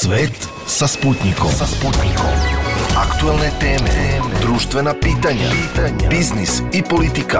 Svet sa Sputnikom. Aktualne teme, društvena pitanja, biznis i politika.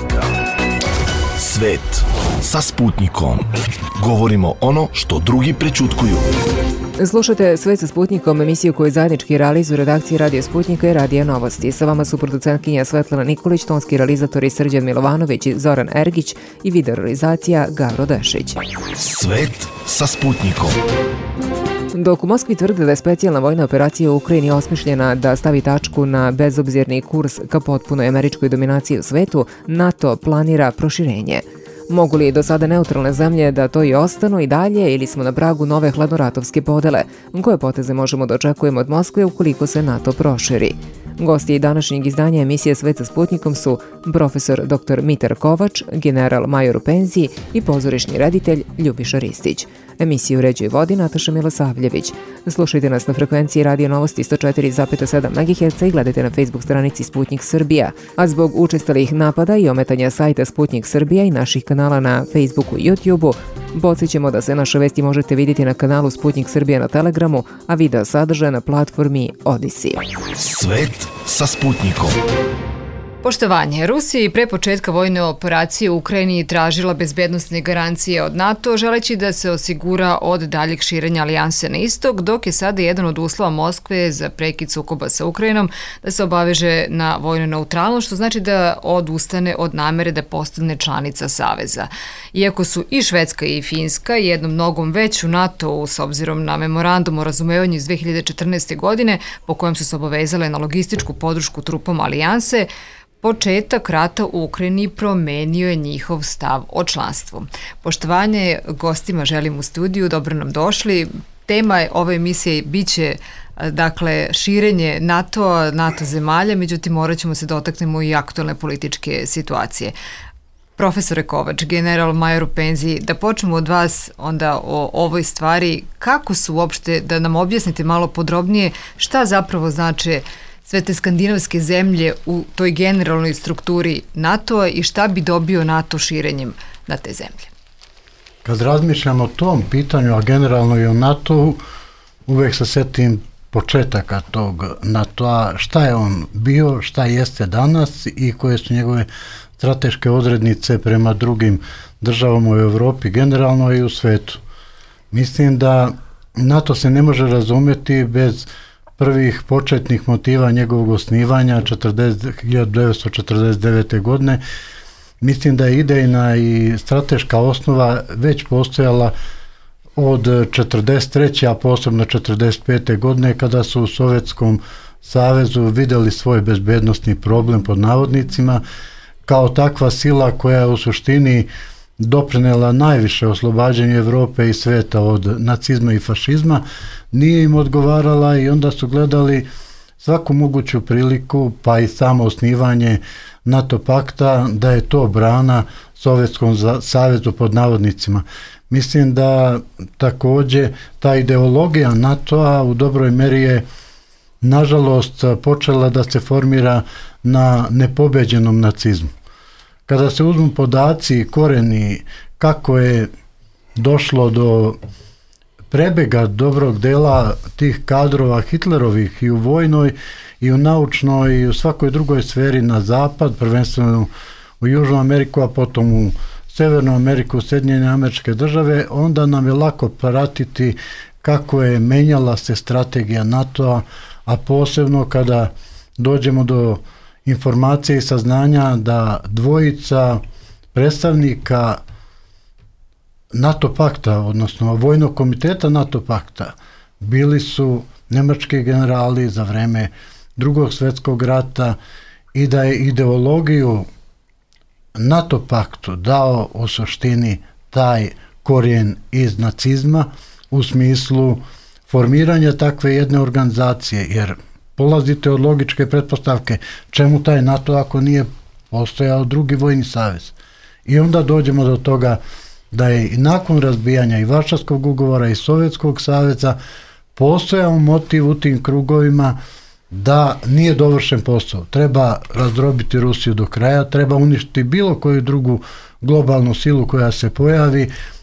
Svet sa Sputnikom. Govorimo ono što drugi prećutkuju. Slušate Svet sa Sputnikom, emisiju koju zajednički realizuju redakcije Radio Sputnika i Radio Novosti. Sa vama su producentkinja Svetlana Nikolić, tonski realizatori Srđan Milovanović i Zoran Ergić i video realizacija Gavro Dešić. Svet sa Sputnikom. Dok u Moskvi tvrde da je specijalna vojna operacija u Ukrajini osmišljena da stavi tačku na bezobzirni kurs ka potpunoj američkoj dominaciji u svetu, NATO planira proširenje. Mogu li do sada neutralne zemlje da to i ostanu i dalje ili smo na pragu nove hladnoratovske podele? Koje poteze možemo da očekujemo od Moskve ukoliko se NATO proširi? Gosti današnjeg izdanja emisije Svet sa Sputnikom su profesor dr. Mitar Kovač, general major u penziji i pozorišni reditelj Ljubiša Ristić. Emisiju uređuje i vodi Nataša Milosavljević. Slušajte nas na frekvenciji Radio Novosti 104,7 MHz i gledajte na Facebook stranici Sputnik Srbija. A zbog učestalih napada i ometanja sajta Sputnik Srbija i naših kanala na Facebooku i YouTubeu, podsjećamo da se naše vesti možete vidjeti na kanalu Sputnik Srbija na Telegramu, a video sadržaje na platformi Odisi. Svet sa Sputnikom. Poštovanje. Rusija i pre početka vojne operacije u Ukrajini tražila bezbednosne garancije od NATO, želeći da se osigura od daljeg širenja alijanse na istok, dok je sada jedan od uslova Moskve za prekid sukoba sa Ukrajinom da se obaveže na vojnu neutralnost, što znači da odustane od namere da postane članica Saveza. Iako su i Švedska i Finska jednom nogom već u NATO-u s obzirom na memorandum o razumevanju iz 2014. godine po kojem su se obavezale na logističku podršku trupama alijanse, početak rata u Ukrajini promenio je njihov stav o članstvu. Poštovanje gostima želim u studiju, dobro nam došli. Tema ove emisije biće širenje NATO zemalja, međutim morat ćemo se dotaknemo i aktualne političke situacije. Profesore Kovač, general major u penziji, da počnemo od vas onda o ovoj stvari. Kako su uopšte, da nam objasnite malo podrobnije šta zapravo znače sve te skandinavske zemlje u toj generalnoj strukturi NATO-a i šta bi dobio NATO širenjem na te zemlje? Kad razmišljam o tom pitanju, a generalno i o NATO-u, uvek se setim početaka tog NATO-a, šta je on bio, šta jeste danas i koje su njegove strateške odrednice prema drugim državama u Evropi, generalno i u svetu. Mislim da NATO se ne može razumeti bez prvih početnih motiva njegovog osnivanja 1949. godine. Mislim da je idejna i strateška osnova već postojala od 1943. a posebno 1945. godine kada su u Sovjetskom savezu vidjeli svoj bezbednosni problem pod navodnicima kao takva sila koja je u suštini doprinela najviše oslobađanju Evrope i sveta od nacizma i fašizma, nije im odgovarala i onda su gledali svaku moguću priliku, pa i samo osnivanje NATO pakta, da je to brana Sovjetskom savezu pod navodnicima. Mislim da također ta ideologija NATO-a u dobroj meri je nažalost počela da se formira na nepobeđenom nacizmu. Kada se uzmu podaci i koreni kako je došlo do prebega dobrog dela tih kadrova Hitlerovih i u vojnoj i u naučnoj i u svakoj drugoj sferi na zapad, prvenstveno u Južnu Ameriku, a potom u Severnu Ameriku, Sjedinjene Američke Države, onda nam je lako pratiti kako je menjala se strategija NATO-a, a posebno kada dođemo do informacije i saznanja da dvojica predstavnika NATO pakta, odnosno Vojnog komiteta NATO pakta, bili su nemački generali za vreme Drugog svjetskog rata i da je ideologiju NATO paktu dao u suštini taj korijen iz nacizma u smislu formiranja takve jedne organizacije, jer polazite od logičke pretpostavke čemu taj NATO ako nije postojao drugi vojni savez. I onda dođemo do toga da je i nakon razbijanja i Varšavskog ugovora i Sovjetskog saveza postojao motiv u tim krugovima da nije dovršen posao. Treba razdrobiti Rusiju do kraja, treba uništiti bilo koju drugu globalnu silu koja se pojavi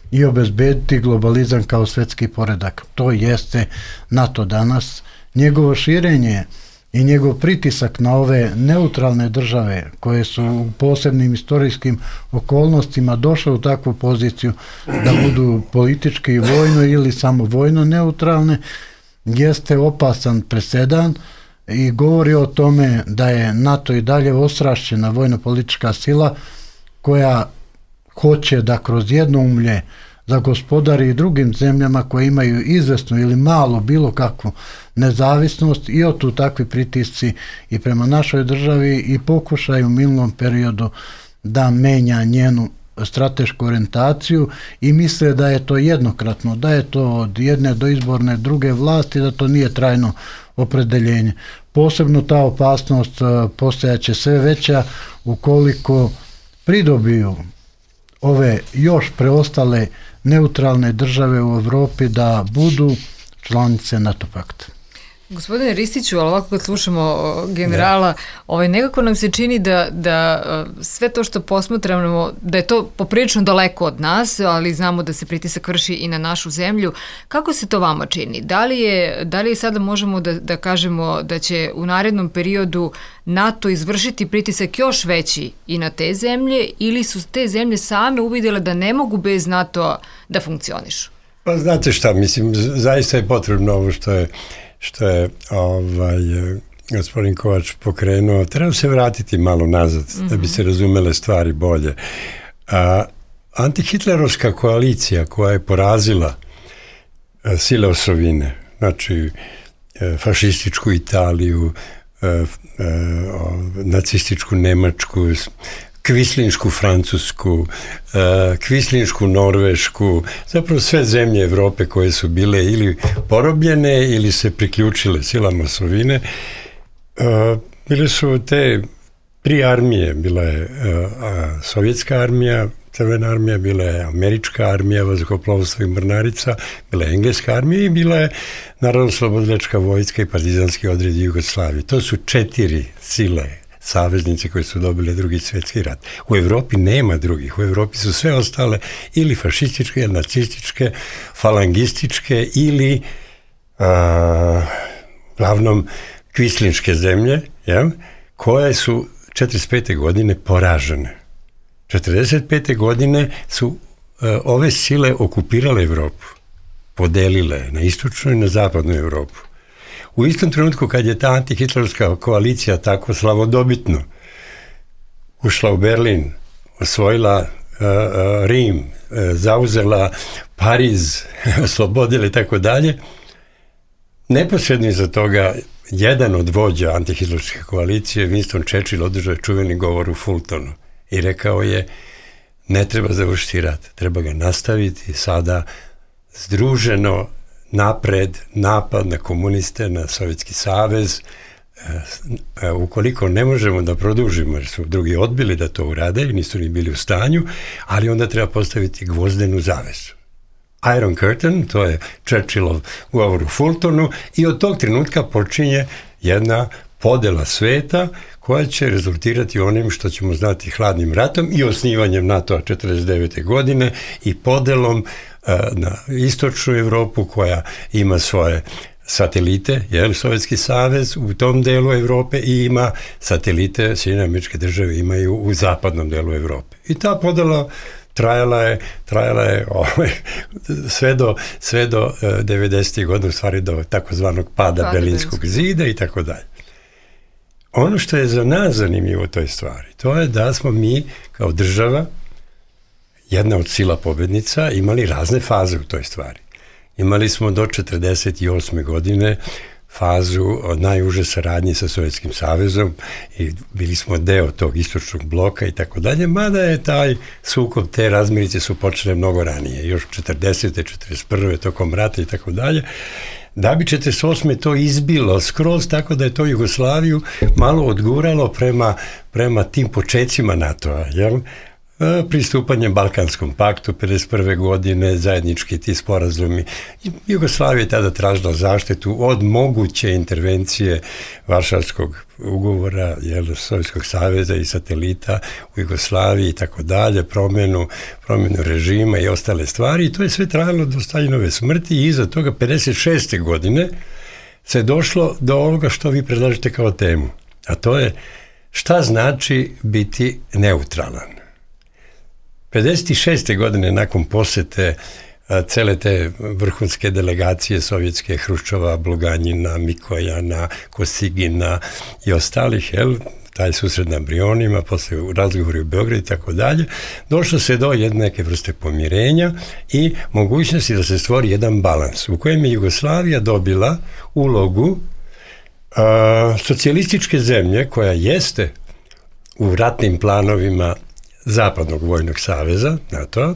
i obezbediti globalizam kao svetski poredak. To jeste NATO danas. Njegovo širenje i njegov pritisak na ove neutralne države koje su u posebnim istorijskim okolnostima došle u takvu poziciju da budu politički i vojno ili samo vojno neutralne, jeste opasan presedan i govori o tome da je NATO i dalje ostrašćena vojno-politička sila koja hoće da kroz jednoumlje zagospodari i drugim zemljama koje imaju izvesnu ili malo bilo kakvu nezavisnost i od tu takvi pritisci i prema našoj državi i pokušaju u minulom periodu da menja njenu stratešku orijentaciju i misle da je to jednokratno, da je to od jedne do izborne druge vlasti, da to nije trajno opredeljenje. Posebno ta opasnost postajaće sve veća ukoliko pridobiju ove još preostale neutralne države u Evropi da budu članice NATO pakta. Gospodine Ristiću, ali ovako kad slušamo generala, nekako nam se čini da sve to što posmatramo, da je to poprilično daleko od nas, ali znamo da se pritisak vrši i na našu zemlju. Kako se to vama čini? Da li sada možemo da kažemo da će u narednom periodu NATO izvršiti pritisak još veći i na te zemlje, ili su te zemlje same uvidjele da ne mogu bez NATO-a da funkcionišu? Pa znate šta, mislim, zaista je potrebno ovo što je gospodin Kovač pokrenuo. Treba se vratiti malo nazad da bi se razumele stvari bolje. Antihitlerovska koalicija koja je porazila sile osovine, znači fašističku Italiju, nacističku Nemačku, kvislinšku Francusku, kvislinšku Norvešku, zapravo sve zemlje Evrope koje su bile ili porobljene ili se priključile silama osovine, bile su te tri armije. Bila je sovjetska armija, crvena armija, bila je američka armija, vazduhoplovstvo i mornarica, bila je engleska armija i bila je Narodno-slobodilačka vojska i partizanski odred Jugoslavije. To su 4 sile saveznici koji su dobili Drugi svjetski rat. U Evropi nema drugih. U Evropi su sve ostale ili fašističke, nacističke, falangističke ili uglavnom kvislinške zemlje, koje su 45. godine poražene. 45. godine su ove sile okupirale Evropu, podelile na istočnu i na zapadnu Evropu. U istom trenutku kad je ta antihitlerovska koalicija tako slavodobitno ušla u Berlin, osvojila Rim, zauzela Pariz, oslobodila i tako dalje, neposredno iza toga jedan od vođa antihitlerovske koalicije, Winston Churchill, održao je čuveni govor u Fultonu i rekao je: ne treba završiti rat, treba ga nastaviti sada združeno napred, napad na komuniste, na Sovjetski savez. Ukoliko ne možemo da produžimo, jer su drugi odbili da to urade i nisu ni bili u stanju, ali onda treba postaviti gvozdenu zavesu. Iron Curtain, to je Churchillov govor u Fultonu, i od tog trenutka počinje jedna podela sveta koja će rezultirati onim što ćemo znati hladnim ratom i osnivanjem NATO-a 49. godine i podelom na istočnu Evropu koja ima svoje satelite, Sovjetski savez u tom delu Evrope, i ima satelite, Sjedinjene Američke Države imaju u zapadnom delu Evrope. I ta podela trajala je sve do 90. godina, u stvari do takozvanog pada Berlinskog zida i tako dalje. Ono što je za nas zanimljivo u toj stvari, to je da smo mi kao država, jedna od sila pobednica, imali razne faze u toj stvari. Imali smo do 1948. godine fazu od najuže saradnje sa Sovjetskim savezom i bili smo deo tog istočnog bloka i tako dalje, mada je taj sukob, te razmirice su počele mnogo ranije, još 40. 41. tokom rata i tako dalje, da bi 1948. to izbilo skroz tako da je to Jugoslaviju malo odguralo prema tim počecima NATO-a, pristupanjem Balkanskom paktu 1951. godine, zajednički ti sporazumi. Jugoslavija je tada tražila zaštitu od moguće intervencije Varšavskog ugovora, Sovjetskog saveza i satelita u Jugoslaviji i tako dalje, promjenu režima i ostale stvari. I to je sve trajalo do Staljinove smrti i iza toga 1956. godine se došlo do ovoga što vi predlažete kao temu. A to je šta znači biti neutralan. 56. godine nakon posete cele te vrhunske delegacije sovjetske, Hruščova, Bulganjina, Mikojana, Kosigina i ostalih, taj susret na Brionima, posle u razgovoru u Beogradu i tako dalje, došlo se do jedne neke vrste pomirenja i mogućnosti da se stvori jedan balans u kojem je Jugoslavija dobila ulogu socijalističke zemlje koja jeste u ratnim planovima Zapadnog vojnog saveza, NATO,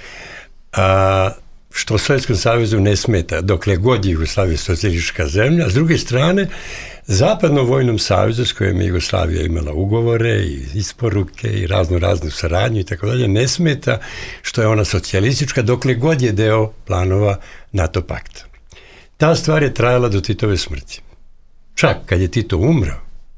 što Sovjetskom savezu ne smeta dokle god je Jugoslavija socijalistička zemlja, a s druge strane Zapadnom vojnom savezu s kojim je Jugoslavija imala ugovore i isporuke i raznu saradnju i tako dalje, ne smeta što je ona socijalistička dokle god je deo planova NATO pakta. Ta stvar je trajala do Titove smrti. Čak kad je Tito umro,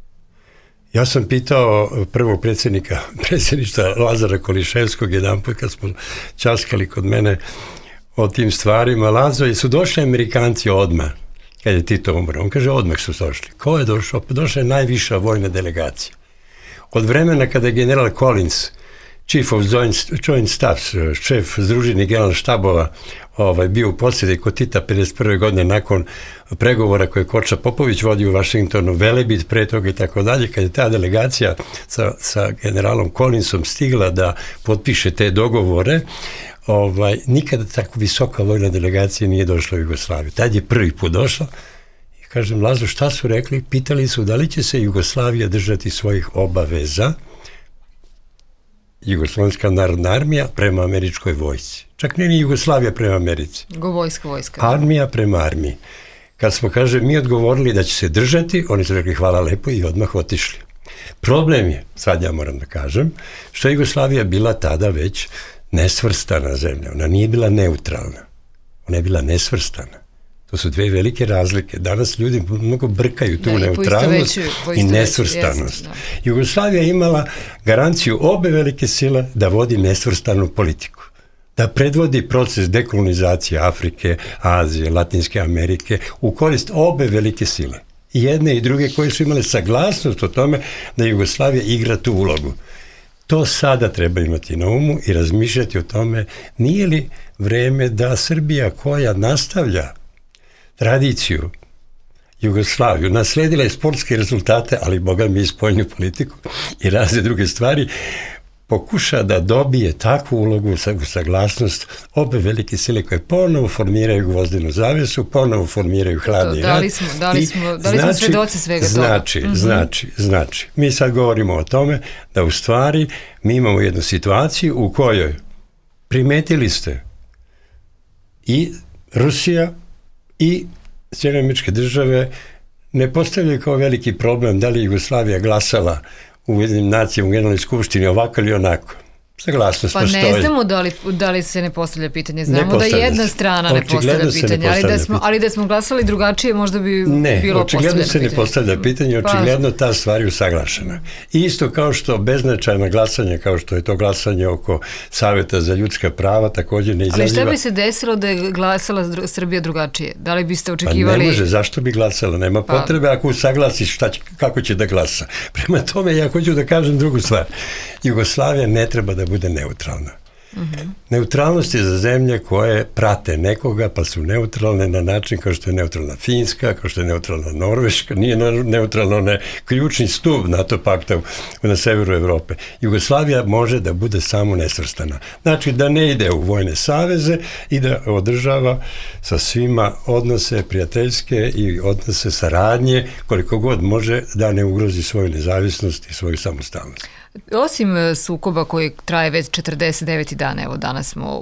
ja sam pitao prvog predsjedništva Lazara Koliševskog jedanput kad smo časkali kod mene o tim stvarima, Lazo, jesu došli Amerikanci odmah kad je Tito umro? On kaže, odmah su došli. Ko je došao? Pa došla je najviša vojna delegacija. Od vremena kada je general Collins, Chief of Joint Staffs, šef združenih generalnih štabova, bio u posjedi kod Tita 51. godine nakon pregovora koje Koča Popović vodi u Vašingtonu, Velebit pre toga i tako dalje, kad je ta delegacija sa generalom Collinsom stigla da potpiše te dogovore, nikada tako visoka vojna delegacija nije došla u Jugoslaviju. Tad je prvi put došla i kažem, Lazo, šta su rekli? Pitali su da li će se Jugoslavija držati svojih obaveza, Jugoslovenska narodna armija prema američkoj vojsci. Čak nije ni Jugoslavija prema Americi. Vojska. Armija prema armiji. Kad smo, mi odgovorili da će se držati, oni su rekli hvala lepo i odmah otišli. Problem je, sad ja moram da kažem, što je Jugoslavija bila tada već nesvrstana zemlja. Ona nije bila neutralna. Ona je bila nesvrstana. To su dve velike razlike. Danas ljudi mnogo brkaju tu neutralnost i nesvrstanost. Jugoslavija je imala garanciju obe velike sile da vodi nesvrstanu politiku. Da predvodi proces dekolonizacije Afrike, Azije, Latinske Amerike u korist obe velike sile. I jedne i druge koje su imale saglasnost o tome da Jugoslavija igra tu ulogu. To sada treba imati na umu i razmišljati o tome, nije li vreme da Srbija koja nastavlja tradiciju Jugoslaviju, nasledila je sportske rezultate, ali boga mi i spoljnu politiku i razne druge stvari, pokuša da dobije takvu ulogu u saglasnost obe velike sile koje ponovo formiraju gvozdenu zavesu, ponovo formiraju hladni rat. Da li smo svedoci svega toga? Znači. Mi sad govorimo o tome da u stvari mi imamo jednu situaciju u kojoj primetili ste i Rusija i Sjedinjene Američke Države ne postavljaju kao veliki problem da li je Jugoslavija glasala u Ujedinjenim nacijama u Generalnoj skupštini ovako ili onako. Saglasnost postoji. Pa ne znamo da li se ne postavlja pitanje. Znamo da jedna strana ne postavlja pitanje, ali da smo glasali drugačije možda bi bilo postavljeno pitanje. Ne, očigledno se ne postavlja pitanje, očigledno ta stvar je usaglašena. Isto kao što beznačajna glasanja, kao što je to glasanje oko Saveta za ljudska prava, također ne izaziva. Ali šta bi se desilo da je glasala Srbija drugačije? Da li biste očekivali? Pa ne može, zašto bi glasala? Nema potrebe ako usaglasiš kako će da glasa. Prema tome ja hoću da kažem drugu stvar. Jugoslavija ne treba da bude neutralna. Neutralnost je za zemlje koje prate nekoga, pa su neutralne na način kao što je neutralna Finska, kao što je neutralna Norveška, nije neutralno, ne ključni stup NATO pakta na severu Evrope. Jugoslavija može da bude samo nesvrstana. Znači da ne ide u vojne saveze i da održava sa svima odnose prijateljske i odnose saradnje koliko god može da ne ugrozi svoju nezavisnost i svoju samostalnost. Osim sukoba koji traje već 49 dana, evo danas smo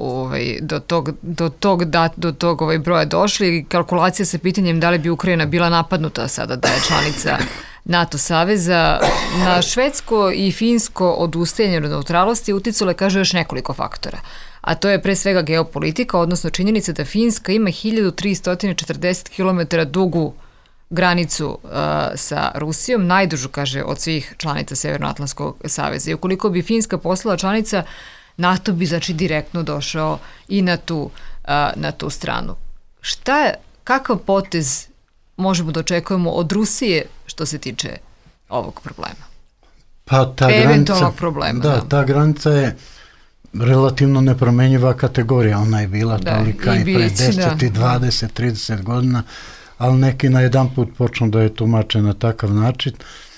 do tog broja došli, kalkulacija sa pitanjem da li bi Ukrajina bila napadnuta sada da je članica NATO saveza. Na švedsko i finsko odustajanje od neutralnosti uticalo je, kaže, još nekoliko faktora. A to je pre svega geopolitika, odnosno činjenica da Finska ima 1340 km dugu granicu sa Rusijom, najdužu, kaže, od svih članica Severnoatlantskog saveza. I ukoliko bi Finska postala članica, NATO bi, znači, direktno došao i na tu stranu. Kakav potez možemo da očekujemo od Rusije što se tiče ovog problema? Pa eventualnog problema. Da, ta granica je relativno nepromenjiva kategorija. Ona je bila tolika i pre 10, 20, 30 godina, ali neki na jedan put počnu da je tumače na takav način.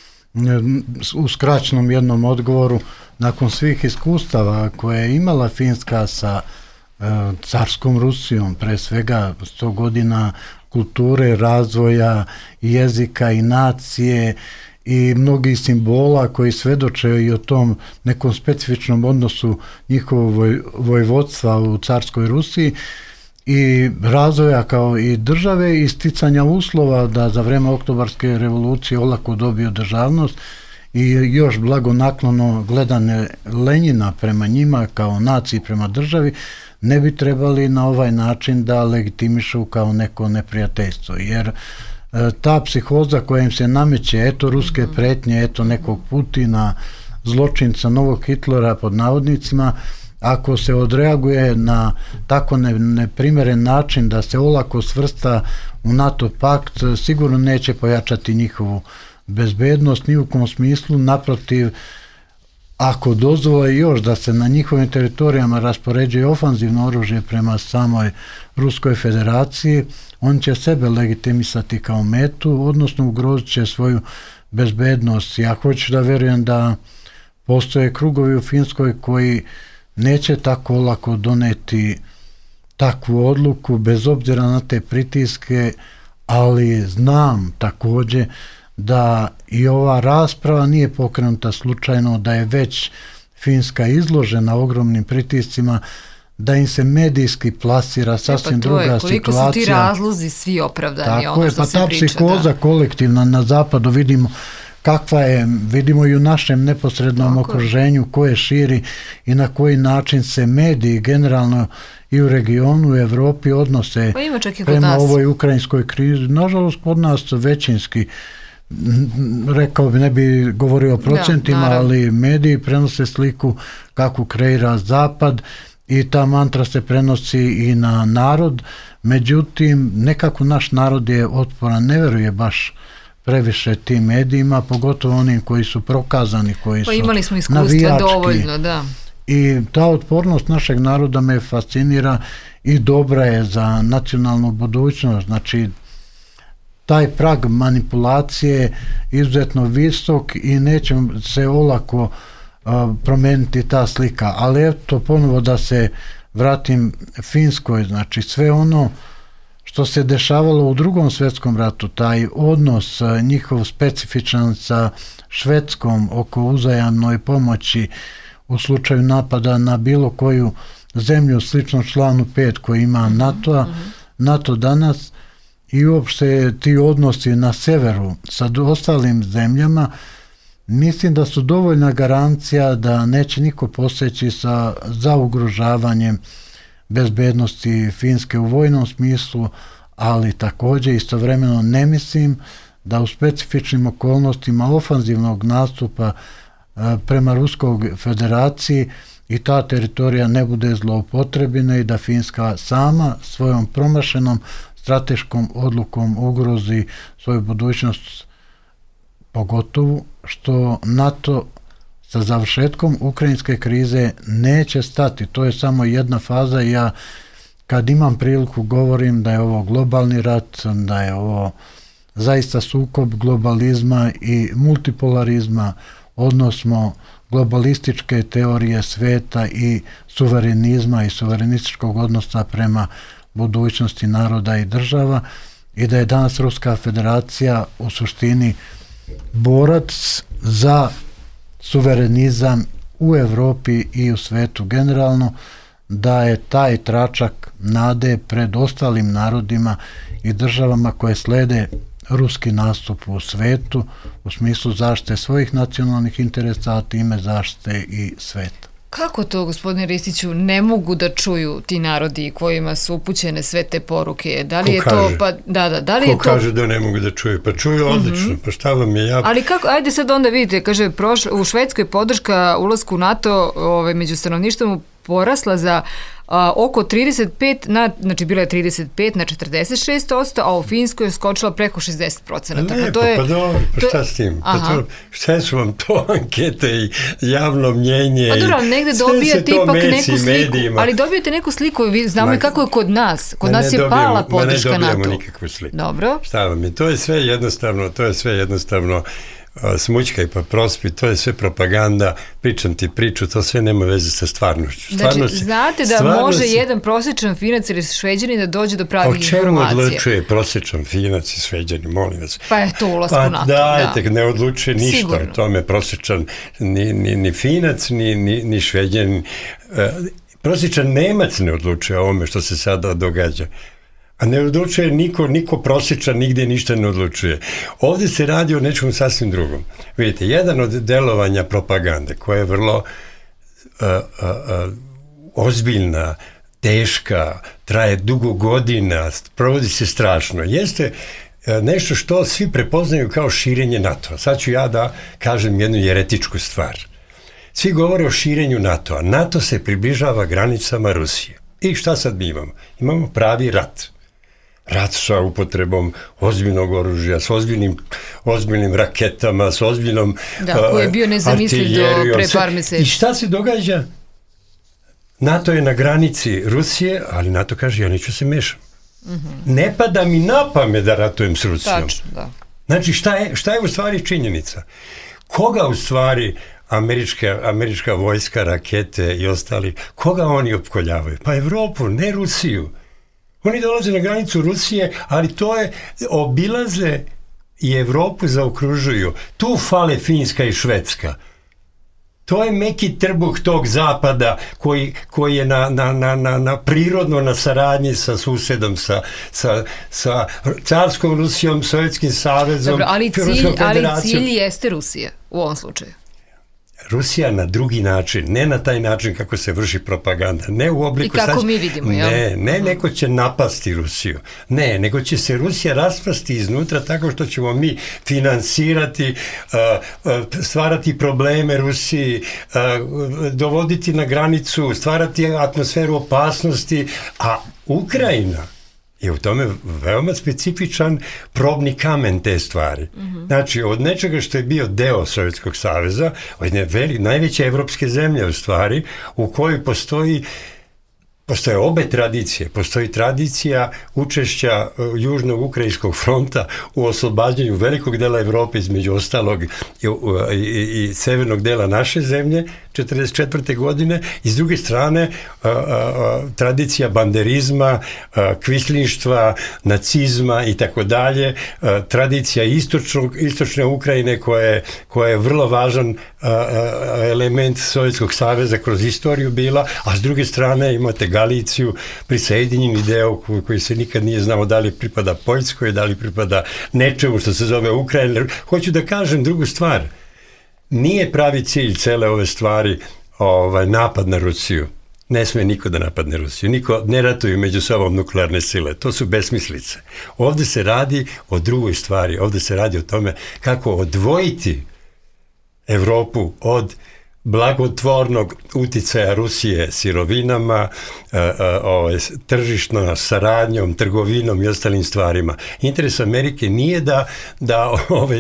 U skraćenom jednom odgovoru, nakon svih iskustava koje je imala Finska sa carskom Rusijom, pre svega 100 godina kulture, razvoja, jezika i nacije i mnogih simbola koji svedoče i o tom nekom specifičnom odnosu njihovog vojvodstva u carskoj Rusiji i razvoja kao i države i sticanja uslova da za vreme Oktobarske revolucije olako dobiju državnost i još blagonaklono gledane Lenjina prema njima kao naciji prema državi, ne bi trebali na ovaj način da legitimišu kao neko neprijateljstvo, jer ta psihoza koja im se nameće, eto ruske pretnje, eto nekog Putina, zločinca novog Hitlera pod navodnicima, ako se odreaguje na tako neprimeren način da se olako svrsta u NATO pakt, sigurno neće pojačati njihovu bezbednost ni u kom smislu, naprotiv, ako dozvole još da se na njihovim teritorijama raspoređuje ofanzivno oružje prema samoj Ruskoj federaciji, on će sebe legitimisati kao metu, odnosno ugrozit će svoju bezbednost. Ja hoću da verujem da postoje krugovi u Finskoj koji neće tako lako doneti takvu odluku bez obzira na te pritiske, ali znam također da i ova rasprava nije pokrenuta slučajno, da je već Finska izložena ogromnim pritiscima, da im se medijski plasira sasvim druga situacija. Koliko su ti razlozi svi opravdani, ono što se priča. Ta psihoza kolektivna na zapadu vidimo kakva je, vidimo i u našem neposrednom okruženju koje širi i na koji način se mediji generalno i u regionu, u Evropi odnose prema ovoj ukrajinskoj krizi. Nažalost, kod nas većinski, rekao bi, ne bi govorio o procentima, ali mediji prenose sliku kako kreira Zapad i ta mantra se prenosi i na narod. Međutim, nekako naš narod je otporan, ne veruje baš previše tim medijima, pogotovo onim koji su prokazani, koji su navijački. Imali smo iskustva dovoljno, da. I ta otpornost našeg naroda me fascinira i dobra je za nacionalnu budućnost. Znači, taj prag manipulacije izuzetno visok i neće se olako promijeniti ta slika. Ali eto, ponovo da se vratim Finskoj, znači sve ono što se dešavalo u Drugom svjetskom ratu, taj odnos njihov specifičan sa Švedskom oko uzajamnoj pomoći u slučaju napada na bilo koju zemlju slično članu 5 koji ima NATO danas, i uopšte ti odnosi na severu sa ostalim zemljama, mislim da su dovoljna garancija da neće niko poseći za ugrožavanjem bezbednosti Finske u vojnom smislu, ali također istovremeno ne mislim da u specifičnim okolnostima ofanzivnog nastupa prema Ruskoj federaciji i ta teritorija ne bude zloupotrebljena i da Finska sama svojom promašenom strateškom odlukom ugrozi svoju budućnost, pogotovo što NATO sa završetkom ukrajinske krize neće stati. To je samo jedna faza i ja kad imam priliku govorim da je ovo globalni rat, da je ovo zaista sukob globalizma i multipolarizma, odnosno globalističke teorije sveta i suverenizma i suverenističkog odnosa prema budućnosti naroda i država i da je danas Ruska federacija u suštini borac za suverenizam u Evropi i u svetu generalno, da je taj tračak nade pred ostalim narodima i državama koje slede ruski nastup u svetu u smislu zaštite svojih nacionalnih interesa, a time zaštite i sveta. Kako to, gospodine Ristiću, ne mogu da čuju ti narodi kojima su upućene sve te poruke? Da li je to, pa da li je to? Ko kaže da ne mogu da čuju? Pa čuju odlično, pa šta vam je Ali kako, ajde sad onda vidite, kaže, u Švedskoj podrška ulasku u NATO među stanovništvom porasla za oko 35, znači bilo je 35 na 46%, a u Finskoj je skočila preko 60%. Lepo, pa dobro, pa šta s tim? Šta su vam to ankete i javno mnjenje? Pa dobro, negde dobijate ipak neku sliku, ali dobijete neku sliku, znamo i kako je kod nas. Kod nas je pala podrška NATO. Ne dobijamo nikakvu sliku. Dobro. Šta vam je? To je sve jednostavno smućka i pa prospi, to je sve propaganda, pričam ti priču, to sve nema veze sa stvarnošću. Znači, znate da može jedan prosječan Finac ili Šveđanin da dođe do pravih informacija. O čemu odlučuje prosječan Finac i Šveđanin, molim vas? Pa je to ulazku u NATO. Dajte, ne odlučuje ništa o tome prosječan, ni Finac, ni Šveđanin. Prosječan Nemac ne odlučuje o ovome što se sada događa. A ne odlučuje niko prosječan, nigdje ništa ne odlučuje. Ovdje se radi o nečemu sasvim drugom. Vidite, jedan od delovanja propagande koja je vrlo ozbiljna, teška, traje dugo godina, provodi se strašno, jeste nešto što svi prepoznaju kao širenje NATO-a. Sad ću ja da kažem jednu jeretičku stvar. Svi govore o širenju NATO-a. NATO se približava granicama Rusije. I šta sad mi imamo? Imamo pravi rat. Rat sa upotrebom ozbiljnog oružja, s ozbiljnim raketama, s ozbiljnom koji je bio nezamisliv do pre par meseci. I šta se događa? NATO je na granici Rusije, ali NATO kaže, ja neću se mešam. Ne pada mi na pamet da ratujem s Rusijom. Tačno, da. Znači, šta je u stvari činjenica? Koga u stvari američka vojska, rakete i ostali, koga oni opkoljavaju? Pa Evropu, ne Rusiju. Oni dolaze na granicu Rusije, ali to je, obilaze i Evropu zaokružuju. Tu fale Finska i Švedska. To je meki trbuh tog zapada koji je na prirodno na saradnji sa susedom, sa carskom Rusijom, Sovjetskim savezom. Dobro, ali cilj jeste Rusija u ovom slučaju. Rusija na drugi način, ne na taj način kako se vrši propaganda, ne u obliku... I kako mi vidimo, jel? Ne, neko će napasti Rusiju. Ne, nego će se Rusija raspasti iznutra tako što ćemo mi finansirati, stvarati probleme Rusiji, dovoditi na granicu, stvarati atmosferu opasnosti, a Ukrajina je u tome veoma specifičan probni kamen te stvari. Znači, od nečega što je bio deo Sovjetskog saveza, od najveće evropske zemlje u stvari, u kojoj postoje obe tradicije. Postoji tradicija učešća Južnog Ukrajinskog fronta u oslobađanju velikog dela Evrope, između ostalog i severnog dela naše zemlje, 1944. godine, i s druge strane tradicija banderizma, kvislinštva, nacizma i tako dalje, tradicija istočne Ukrajine koja je vrlo važan element Sovjetskog saveza kroz istoriju bila, a s druge strane imate Galiciju, prisajedinjeni deo koji se nikad nije znao da li pripada Poljskoj, da li pripada nečemu što se zove Ukrajina. Hoću da kažem drugu stvar. Nije pravi cilj cele ove stvari napad na Rusiju. Ne sme niko da napadne Rusiju. Niko ne ratuju među sobom nuklearne sile. To su besmislice. Ovdje se radi o drugoj stvari. Ovdje se radi o tome kako odvojiti Evropu od blagotvornog uticaja Rusije sirovinama, tržišnom saradnjom, trgovinom i ostalim stvarima. Interes Amerike nije da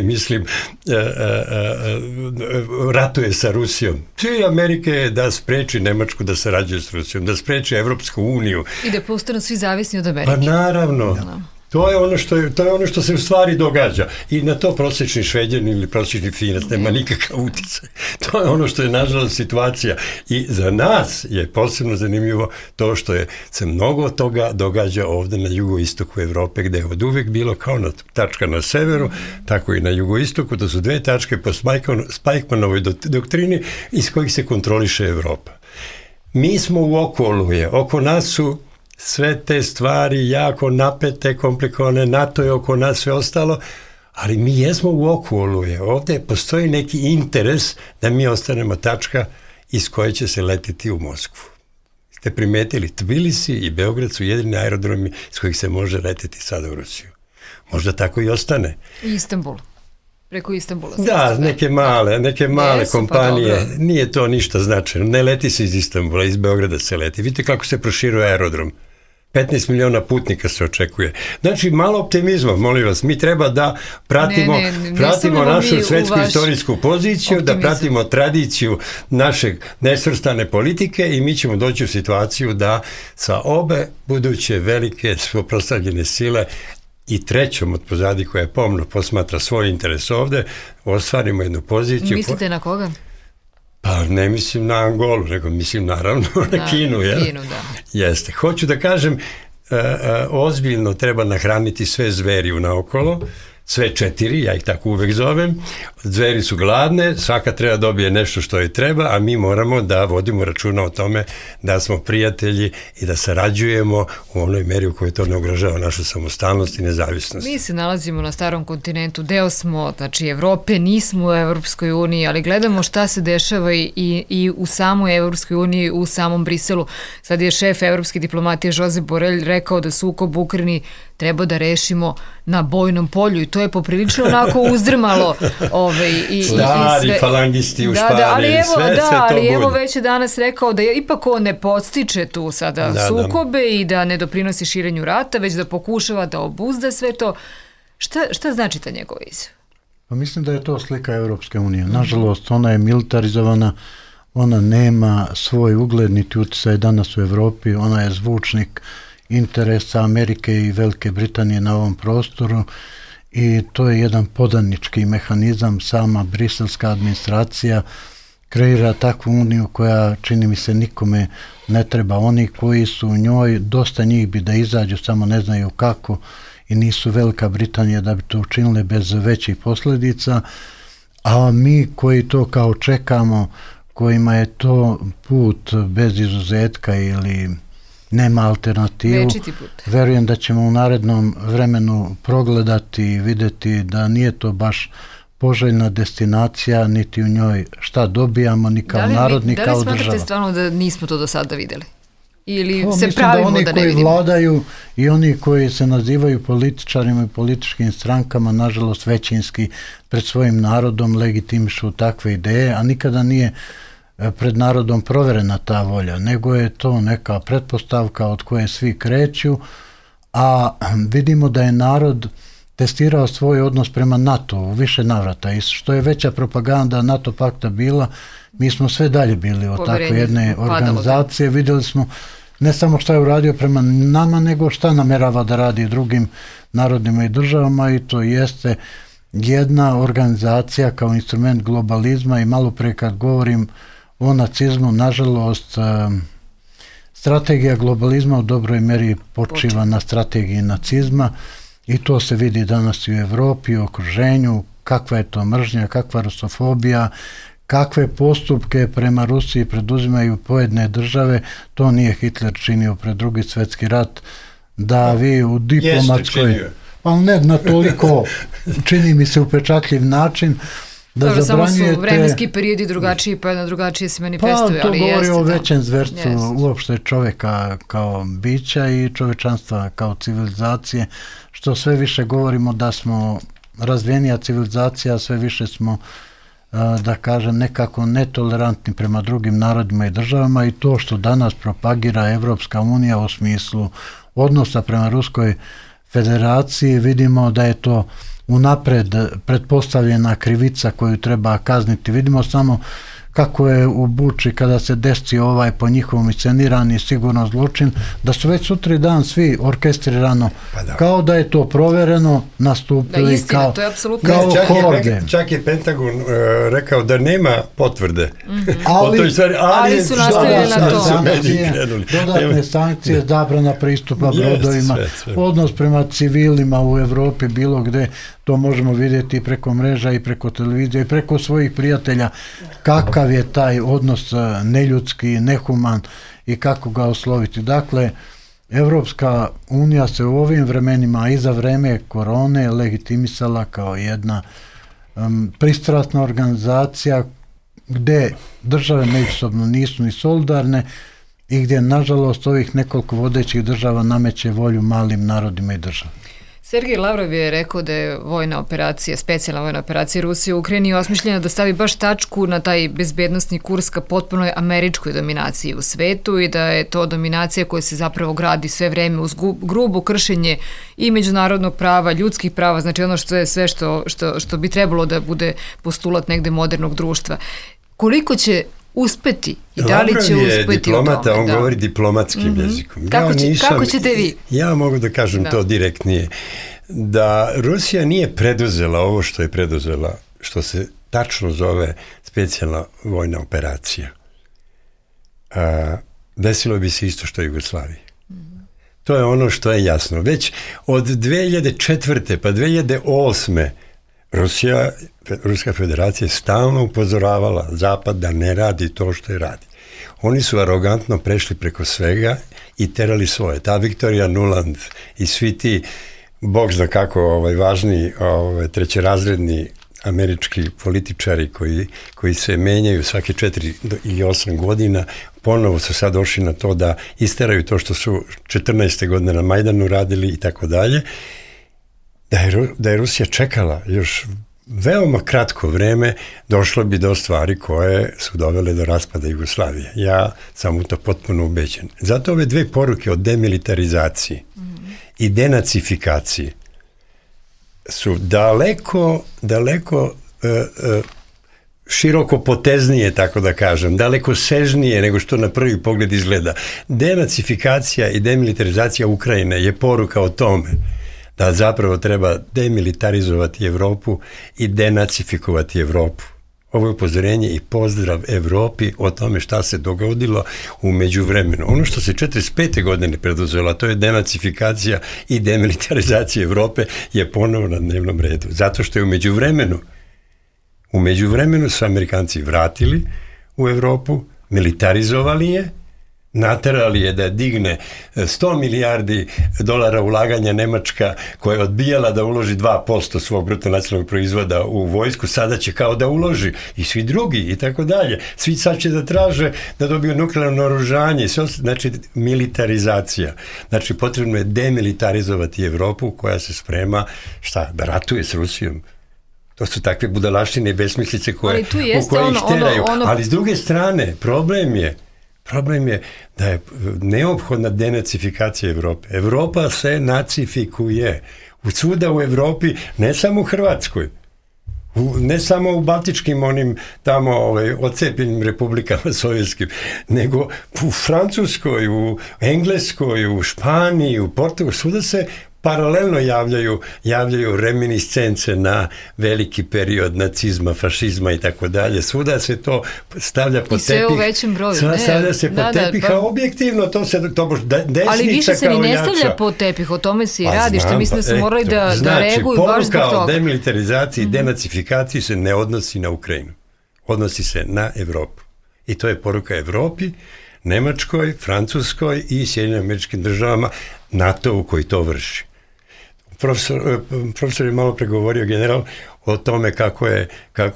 ratuje sa Rusijom. Cilj Amerike je da spreči Nemačku da sarađuje s Rusijom, da spreči Evropsku uniju. I da postanu svi zavisni od Amerike. Pa naravno. To je ono što se u stvari događa. I na to prosječni Šveđanin ili prosječni Finac nema nikakav uticaj. To je ono što je nažalost situacija. I za nas je posebno zanimljivo to što se mnogo toga događa ovdje na jugoistoku Evrope, gdje je od uvijek bilo kao tačka na severu, tako i na jugoistoku. To su dve tačke po Spajkmanovoj doktrini iz kojih se kontroliše Evropa. Mi smo u okoluje. Oko nas su sve te stvari jako napete, komplikovane, NATO je oko nas, sve ostalo, ali mi jesmo u okolu. Ovdje postoji neki interes da mi ostanemo tačka iz koje će se letiti u Moskvu. Ste primetili, Tbilisi i Beograd su jedini aerodromi s kojih se može letiti sada u Rusiju. Možda tako i ostane. Istanbul. Preko Istanbula. Da, neke male kompanije, nije to ništa značajno. Ne leti se iz Istanbula, iz Beograda se leti. Vidite kako se proširuje aerodrom. 15 miliona putnika se očekuje. Znači, malo optimizma, molim vas. Mi treba da pratimo našu svetsku istorijsku poziciju, optimizam. Da pratimo tradiciju našeg nesvrstane politike i mi ćemo doći u situaciju da sa obe buduće velike suprotstavljene sile i trećom od pozadi koja je pomno posmatra svoj interes ovde, ostvarimo jednu poziciju. Mislite na koga? Pa ne mislim na Angolu, nego mislim naravno na Kinu. Kinu, da. Jeste. Hoću da kažem, ozbiljno treba nahraniti sve zveri unaokolo, sve 4, ja ih tako uvek zovem. Zveri su gladne, svaka treba dobije nešto što joj treba, a mi moramo da vodimo računa o tome da smo prijatelji i da sarađujemo u onoj meri u kojoj to ne ugrožava našu samostalnost i nezavisnost. Mi se nalazimo na starom kontinentu, deo smo, znači Evrope, nismo u Evropskoj uniji, ali gledamo šta se dešava i u samoj Evropskoj uniji, u samom Briselu. Sad je šef evropske diplomatije Josep Borrell rekao da sukob u Ukrajini treba da rešimo na bojnom polju i to je poprilično onako uzdrmalo stari falangisti u Španiji, ali evo već je danas rekao da je ipak on ne podstiče tu sada sukobe i da ne doprinosi širenju rata, već da pokušava da obuzda sve to. Šta znači ta njegova izjava? Pa mislim da je to slika Evropske unije. Nažalost, ona je militarizovana, ona nema svoj ugled niti uticaj danas u Evropi, ona je zvučnik interesa Amerike i Velike Britanije na ovom prostoru i to je jedan podanički mehanizam. Sama briselska administracija kreira takvu uniju koja, čini mi se, nikome ne treba. Oni koji su u njoj, dosta njih bi da izađu, samo ne znaju kako i nisu Velika Britanija da bi to učinile bez većih posljedica, a mi koji to kao čekamo, kojima je to put bez izuzetka ili nema alternativu, verujem da ćemo u narednom vremenu progledati i vidjeti da nije to baš poželjna destinacija, niti u njoj šta dobijamo, ni kao narod, ni kao država. Da li smatrate stvarno da nismo to do sada vidjeli? Ili se pravimo da ne vidimo? Oni koji vladaju i oni koji se nazivaju političarima i političkim strankama, nažalost većinski pred svojim narodom legitimišu takve ideje, a nikada nije pred narodom proverena ta volja, nego je to neka pretpostavka od koje svi kreću, a vidimo da je narod testirao svoj odnos prema NATO u više navrata i što je veća propaganda NATO pakta bila, mi smo sve dalje bili od takve jedne organizacije. Vidjeli smo ne samo šta je uradio prema nama, nego šta namerava da radi drugim narodima i državama i to jeste jedna organizacija kao instrument globalizma i malo pre kad govorim o nacizmu, nažalost, strategija globalizma u dobroj meri počiva na strategiji nacizma i to se vidi danas i u Evropi, u okruženju, kakva je to mržnja, kakva rusofobija, kakve postupke prema Rusiji preduzimaju pojedine države. To nije Hitler činio pred Drugi svjetski rat, da vi u diplomatskoj, pa ne na toliko, čini mi se upečatljiv način, da dobro, zabranjujete... Samo su vremenski periodi drugačiji, pa jedno drugačije se manifestuju, ali jeste. Pa to govori o većem zverstvu uopšte čoveka kao bića i čovečanstva kao civilizacije, što sve više govorimo da smo razvijenija civilizacija, sve više smo, da kažem, nekako netolerantni prema drugim narodima i državama i to što danas propagira Evropska unija u smislu odnosa prema Ruskoj federaciji, vidimo da je to unapred pretpostavljena krivica koju treba kazniti. Vidimo samo kako je u Buči kada se desi po njihovom iscenirani sigurno zločin, da su već sutri dan svi orkestrirano, kao da je to provereno, nastupili kao horde. Čak je Pentagon rekao da nema potvrde. Ali su nastavili na to. Dodatne sankcije, zabrana pristupa brodovima, odnos prema civilima u Evropi, bilo gde, to možemo vidjeti preko mreža i preko televizije i preko svojih prijatelja, kakav je taj odnos neljudski, nehuman i kako ga osloviti. Dakle, Evropska unija se u ovim vremenima i za vreme korone legitimisala kao jedna pristrasna organizacija gdje države međusobno nisu ni solidarne i gdje, nažalost, ovih nekoliko vodećih država nameće volju malim narodima i državama. Sergej Lavrov je rekao da je specijalna vojna operacija Rusije u Ukrajini osmišljena da stavi baš tačku na taj bezbednostni kurs ka potpunoj američkoj dominaciji u svetu i da je to dominacija koja se zapravo gradi sve vreme uz grubo kršenje i međunarodnog prava, ljudskih prava, znači ono što je sve što bi trebalo da bude postulat negde modernog društva. Koliko će uspeti i da li će uspeti je diplomata, on govori diplomatskim jezikom. Kako ćete vi? Ja mogu da kažem to direktnije. Da Rusija nije preduzela ovo što je preduzela, što se tačno zove specijalna vojna operacija. Desilo bi se isto što je Jugoslaviji. To je ono što je jasno. Već od 2004. pa 2008. Ruska federacija je stalno upozoravala Zapad da ne radi to što je radi. Oni su arogantno prešli preko svega i terali svoje. Ta Viktorija Nuland i svi ti, bog zna kako važni trećerazredni američki političari koji se menjaju svake 4 ili 8 godina, ponovo su sad došli na to da isteraju to što su 14. godine na Majdanu radili i tako dalje. Da je Rusija čekala još veoma kratko vreme, došlo bi do stvari koje su dovele do raspada Jugoslavije. Ja sam u to potpuno ubeđen. Zato ove dve poruke o demilitarizaciji i denacifikaciji su daleko široko poteznije, tako da kažem, daleko sežnije nego što na prvi pogled izgleda. Denacifikacija i demilitarizacija Ukrajine je poruka o tome da zapravo treba demilitarizovati Evropu i denacifikovati Evropu. Ovo je upozorenje i pozdrav Evropi o tome šta se dogodilo u međuvremenu. Ono što se 45. godine preduzela, to je denacifikacija i demilitarizacija Evrope, je ponovo na dnevnom redu. Zato što je u međuvremenu su Amerikanci vratili u Evropu, militarizovali je, naterali je da digne 100 milijardi dolara ulaganja Nemačka, koja je odbijala da uloži 2% svog bruto nacionalnog proizvoda u vojsku, sada će kao da uloži i svi drugi i tako dalje. Svi sad će da traže da dobiju nuklearno naoružanje, znači militarizacija. Znači potrebno je demilitarizovati Evropu koja se sprema, da ratuje s Rusijom. To su takve budalaštine i besmislice koje ih teraju. Ali s druge strane, problem je da je neophodna denacifikacija Evrope. Evropa se nacifikuje. Svuda u Evropi, ne samo u Hrvatskoj, ne samo u baltičkim onim tamo odcepljenim republikama sovjetskim, nego u Francuskoj, u Engleskoj, u Španiji, u Portugalu, svuda se paralelno javljaju reminiscence na veliki period nacizma, fašizma i tako dalje. Svuda se to stavlja pod tepih. I sve u većem broju. Stavlja se pod tepih, a objektivno to desnica kao jača. Ali više se ni ne stavlja pod tepih, o tome se i radi, što mislim da su morali da reaguju baš zbog toga. Poruka o demilitarizaciji i denacifikaciji se ne odnosi na Ukrajinu. Odnosi se na Evropu. I to je poruka Evropi, Nemačkoj, Francuskoj i Sjedinjenim Američkim Državama, NATO-u koji to vrši. Profesor je malo pregovorio, general, o tome kako je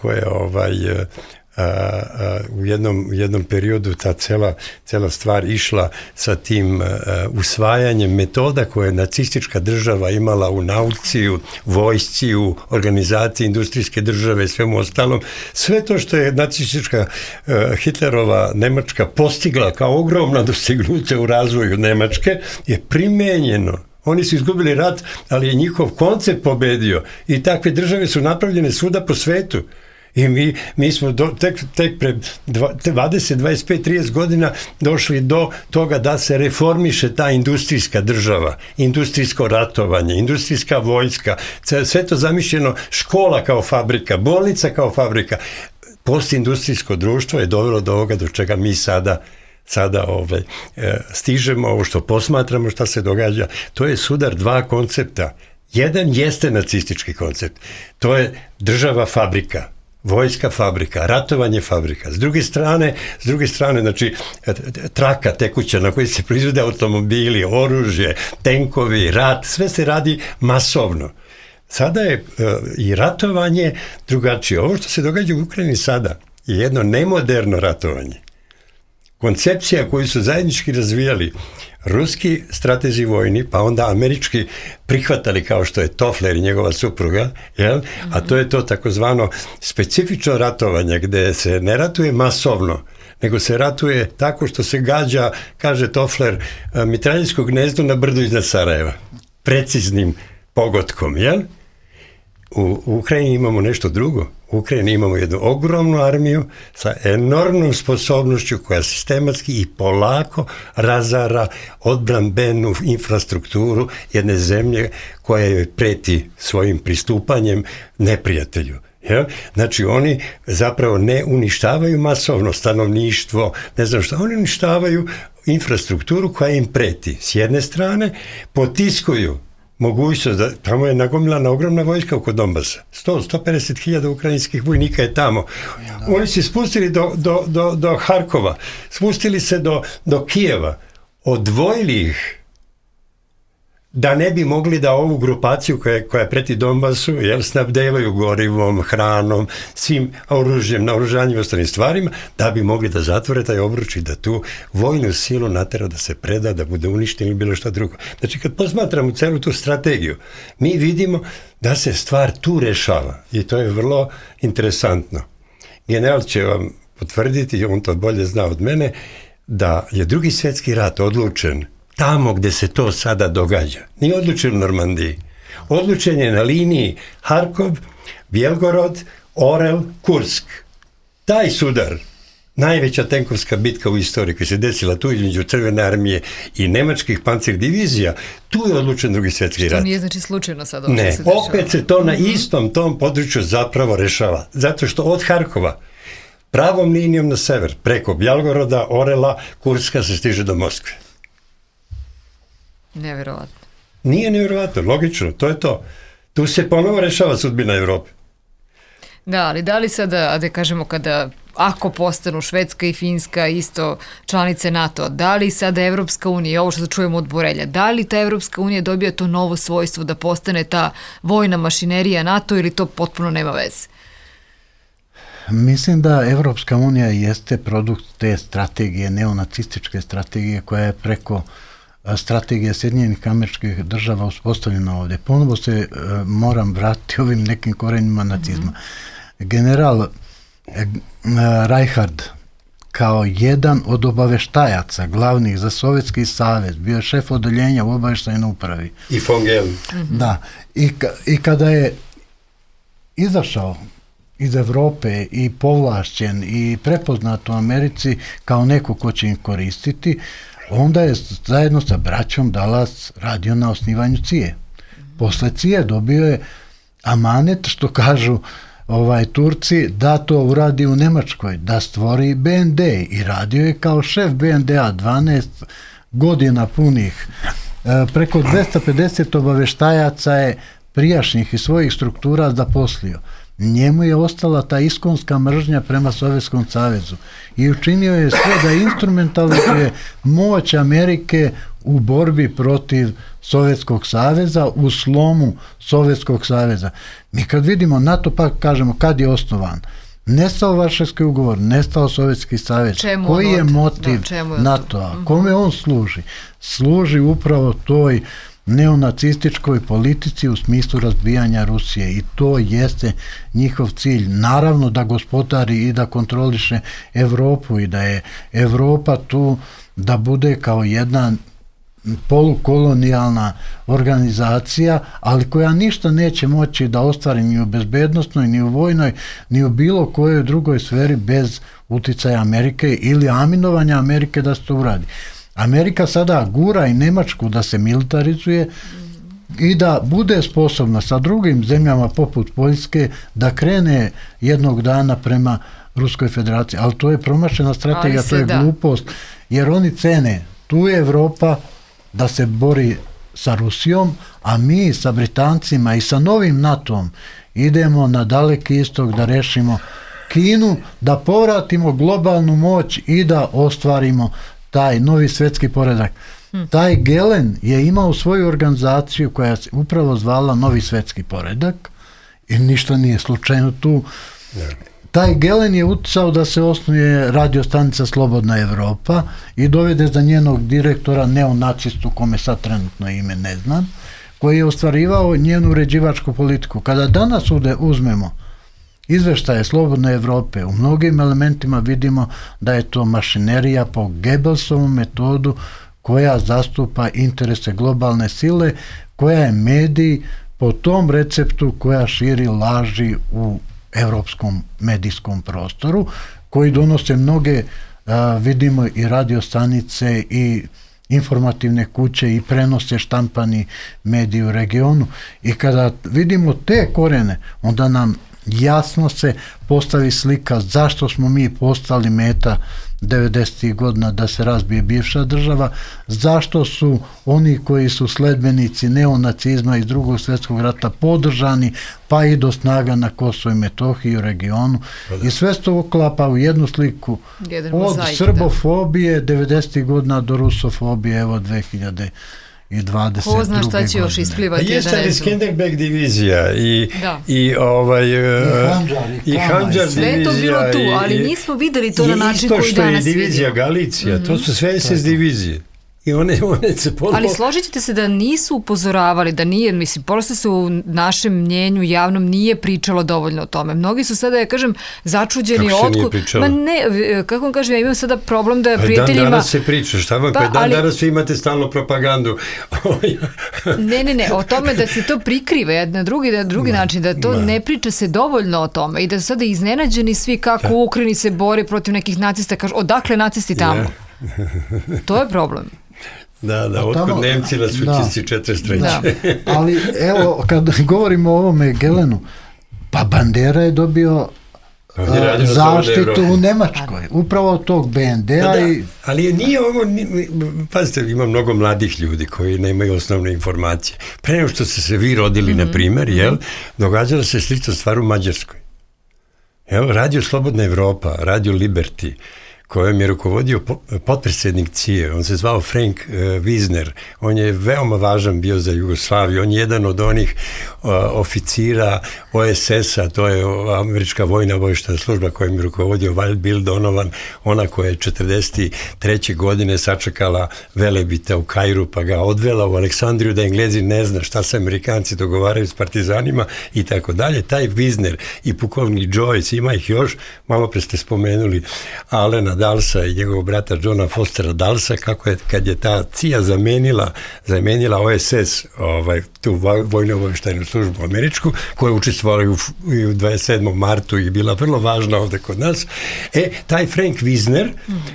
u jednom periodu ta cela stvar išla sa tim usvajanjem metoda koje je nacistička država imala u nauci, u vojsci, u organizaciji industrijske države i svemu ostalom. Sve to što je nacistička Hitlerova Nemačka postigla kao ogromna dostignuća u razvoju Nemačke je primenjeno. Oni su izgubili rat, ali je njihov koncept pobedio i takve države su napravljene svuda po svetu. I mi smo tek pred 20, 25, 30 godina došli do toga da se reformiše ta industrijska država, industrijsko ratovanje, industrijska vojska, sve to zamišljeno, škola kao fabrika, bolnica kao fabrika. Postindustrijsko društvo je dovelo do ovoga do čega mi sada stižemo, ovo što posmatramo šta se događa. To je sudar dva koncepta. Jedan jeste nacistički koncept. To je država fabrika. vojska fabrika, ratovanje fabrika. S druge strane, znači, traka tekuća na kojoj se proizvode automobili, oružje, tenkovi, rat, sve se radi masovno. Sada je i ratovanje drugačije. Ovo što se događa u Ukrajini sada je jedno nemoderno ratovanje. Koncepcija koju su zajednički razvijali ruski stratezi vojni, pa onda američki prihvatali kao što je Toffler i njegova supruga, jel? A to je to takozvano specifično ratovanje gdje se ne ratuje masovno, nego se ratuje tako što se gađa, kaže Toffler, mitraljsko gnezdo na brdu iznad Sarajeva. Preciznim pogotkom, jel? U Ukrajini imamo nešto drugo. U Ukrajini imamo jednu ogromnu armiju sa enormnom sposobnošću koja sistematski i polako razara odbrambenu infrastrukturu jedne zemlje koja joj preti svojim pristupanjem neprijatelju. Ja? Znači oni zapravo ne uništavaju masovno stanovništvo, ne znam što, oni uništavaju infrastrukturu koja im preti. S jedne strane potiskuju mogućnost da tamo je nagomilana ogromna vojska oko Donbasa. 150.000 ukrajinskih vojnika je tamo. Oni se spustili do Harkova, spustili se do Kijeva, odvojili ih da ne bi mogli da ovu grupaciju koja preti Donbasu, jel, snabdevaju gorivom, hranom, svim oružjem, naoružanjem i ostalim stvarima, da bi mogli da zatvore taj obruč i da tu vojnu silu natera da se preda, da bude uništen ili bilo što drugo. Znači, kad posmatramo celu tu strategiju, mi vidimo da se stvar tu rešava i to je vrlo interesantno. General će vam potvrditi, on to bolje zna od mene, da je Drugi svjetski rat odlučen tamo gdje se to sada događa. Nije odlučen u Normandiji. Odlučen je na liniji Harkov, Bjelgorod, Orel, Kursk. Taj sudar, najveća tenkovska bitka u istoriji koja se desila tu između Crvene armije i nemačkih pancir divizija, tu je odlučen Drugi svjetski rat. Što nije znači slučajno sada? Ne, opet se to na istom tom području zapravo rešava. Zato što od Harkova pravom linijom na sever, preko Bjelgoroda, Orela, Kurska se stiže do Moskve. Nevjerovatno. Nije nevjerovatno, logično, to je to. Tu se ponovo rešava sudbina Evrope. Da, ali da li sada, da kažemo, ako postanu Švedska i Finska isto članice NATO, da li sada Evropska unija, ovo što čujemo od Borelja, da li ta Evropska unija dobija to novo svojstvo da postane ta vojna mašinerija NATO ili to potpuno nema veze? Mislim da Evropska unija jeste produkt te strategije, neonacističke strategije koja je preko strategija Sjedinjenih Američkih Država uspostavljena ovdje. Ponovo se moram vratiti ovim nekim korenima nacizma. General Reinhard kao jedan od obaveštajaca glavnih za Sovjetski savez, bio je šef odeljenja u obavještajnoj upravi. I von Gehlen. Da. I kada je izašao iz Evrope i povlašćen i prepoznat u Americi kao neko ko će im koristiti, onda je zajedno sa braćom Dallas radio na osnivanju CIA. Posle CIA dobio je amanet, što kažu Turci, da to uradi u Nemačkoj, da stvori BND i radio je kao šef BND-a 12 godina punih. Preko 250 obaveštajaca je prijašnjih i svojih struktura zaposlio. Njemu je ostala ta iskonska mržnja prema Sovjetskom savezu i učinio je sve da instrumentalizuje moć Amerike u borbi protiv Sovjetskog saveza, u slomu Sovjetskog saveza. Mi kad vidimo NATO, pa kažemo kad je osnovan, nestao Varšavski ugovor, nestao Sovjetski savez. Koji je motiv NATO-a? Kome on služi? Služi upravo toj neonacističkoj politici u smislu razbijanja Rusije i to jeste njihov cilj. Naravno da gospodari i da kontroliše Evropu i da je Evropa tu da bude kao jedna polukolonijalna organizacija, ali koja ništa neće moći da ostvari ni u bezbednosnoj, ni u vojnoj, ni u bilo kojoj drugoj sferi bez uticaja Amerike ili aminovanja Amerike da se to uradi. Amerika sada gura i Nemačku da se militarizuje i da bude sposobna sa drugim zemljama poput Poljske da krene jednog dana prema Ruskoj federaciji. Ali to je promašena strategija, to je glupost, jer oni cene, tu je Evropa da se bori sa Rusijom, a mi sa Britancima i sa novim NATO-om idemo na Daleki istok da rešimo Kinu, da povratimo globalnu moć i da ostvarimo taj novi svetski poredak. Taj Gelen je imao svoju organizaciju koja se upravo zvala Novi svetski poredak i ništa nije slučajno tu. Taj Gelen je uticao da se osnuje radiostanica Slobodna Evropa i dovede za njenog direktora neonacistu, kome sad trenutno ime ne znam, koji je ostvarivao njenu uređivačku politiku. Kada danas uzmemo izveštaje Slobodne Evrope, u mnogim elementima vidimo da je to mašinerija po Goebbelsovom metodu koja zastupa interese globalne sile, koja je medij po tom receptu koja širi laži u evropskom medijskom prostoru, koji donose mnoge, vidimo i radiostanice i informativne kuće i prenose štampani mediji u regionu. I kada vidimo te korene, onda nam jasno se postavi slika zašto smo mi postali meta 90. godina da se razbije bivša država, zašto su oni koji su sledbenici neonacizma iz Drugog svjetskog rata podržani, pa i do snaga na Kosovo i Metohiji u regionu. I sve se to uklapa u jednu sliku od srbofobije 90. godina do rusofobije, evo 2022. Ko zna šta će još isplivati? Jeste li Skenderbeg divizija i Handžar divizija. Sve to bilo tu, ali nismo videli to na način koji danas vidimo. I isto što je divizija Galicija, to su sve SS divizije. I one se ponovo... Ali složit ćete se da nisu upozoravali, da nije, mislim, prosto se u našem mnjenju javnom nije pričalo dovoljno o tome. Mnogi su sada, ja kažem, začuđeni. Kako se nije pričalo? Ma ne, kako vam kažem, ja imam sada problem da prijateljima... Dan danas se priča, šta vam, danas vi imate stalno propagandu. Ne, o tome da se to prikrive na drugi način, da to ne priča se dovoljno o tome i da su sada iznenađeni svi kako u Ukrajini se bore protiv nekih nacista, kažu, odakle nacisti tamo? To je problem. Da, otkud Nemci na sučisti 43. Ali evo, kad govorimo o ovome Gelenu, pa Bandera je dobio zaštitu u Nemačkoj, upravo od tog BND-a. Ali nije ovo, pazite, ima mnogo mladih ljudi koji nemaju osnovne informacije. Pre nego što ste se vi rodili, na primjer, događala se slična stvar u Mađarskoj. Radio Slobodna Evropa, Radio Liberty, kojom je rukovodio potpredsjednik CIA, on se zvao Frank Wisner, on je veoma važan bio za Jugoslaviju, on je jedan od onih oficira OSS-a, to je američka vojna obavještajna služba kojom je rukovodio Bill Donovan, ona koja je 43. godine sačekala Velebita u Kairu, pa ga odvela u Aleksandriju da Englezi ne zna šta se Amerikanci dogovaraju s partizanima i tako dalje. Taj Wisner i pukovnik Joyce, ima ih još, malo pre ste spomenuli Alena Dalsa i njegovog brata Johna Fostera Dalsa, kako je, kad je ta CIA zamenila OSS, tu vojnu obavještajnu službu američku, koja je učestvovala i u 27. martu i bila vrlo važna ovde kod nas. Taj Frank Wisner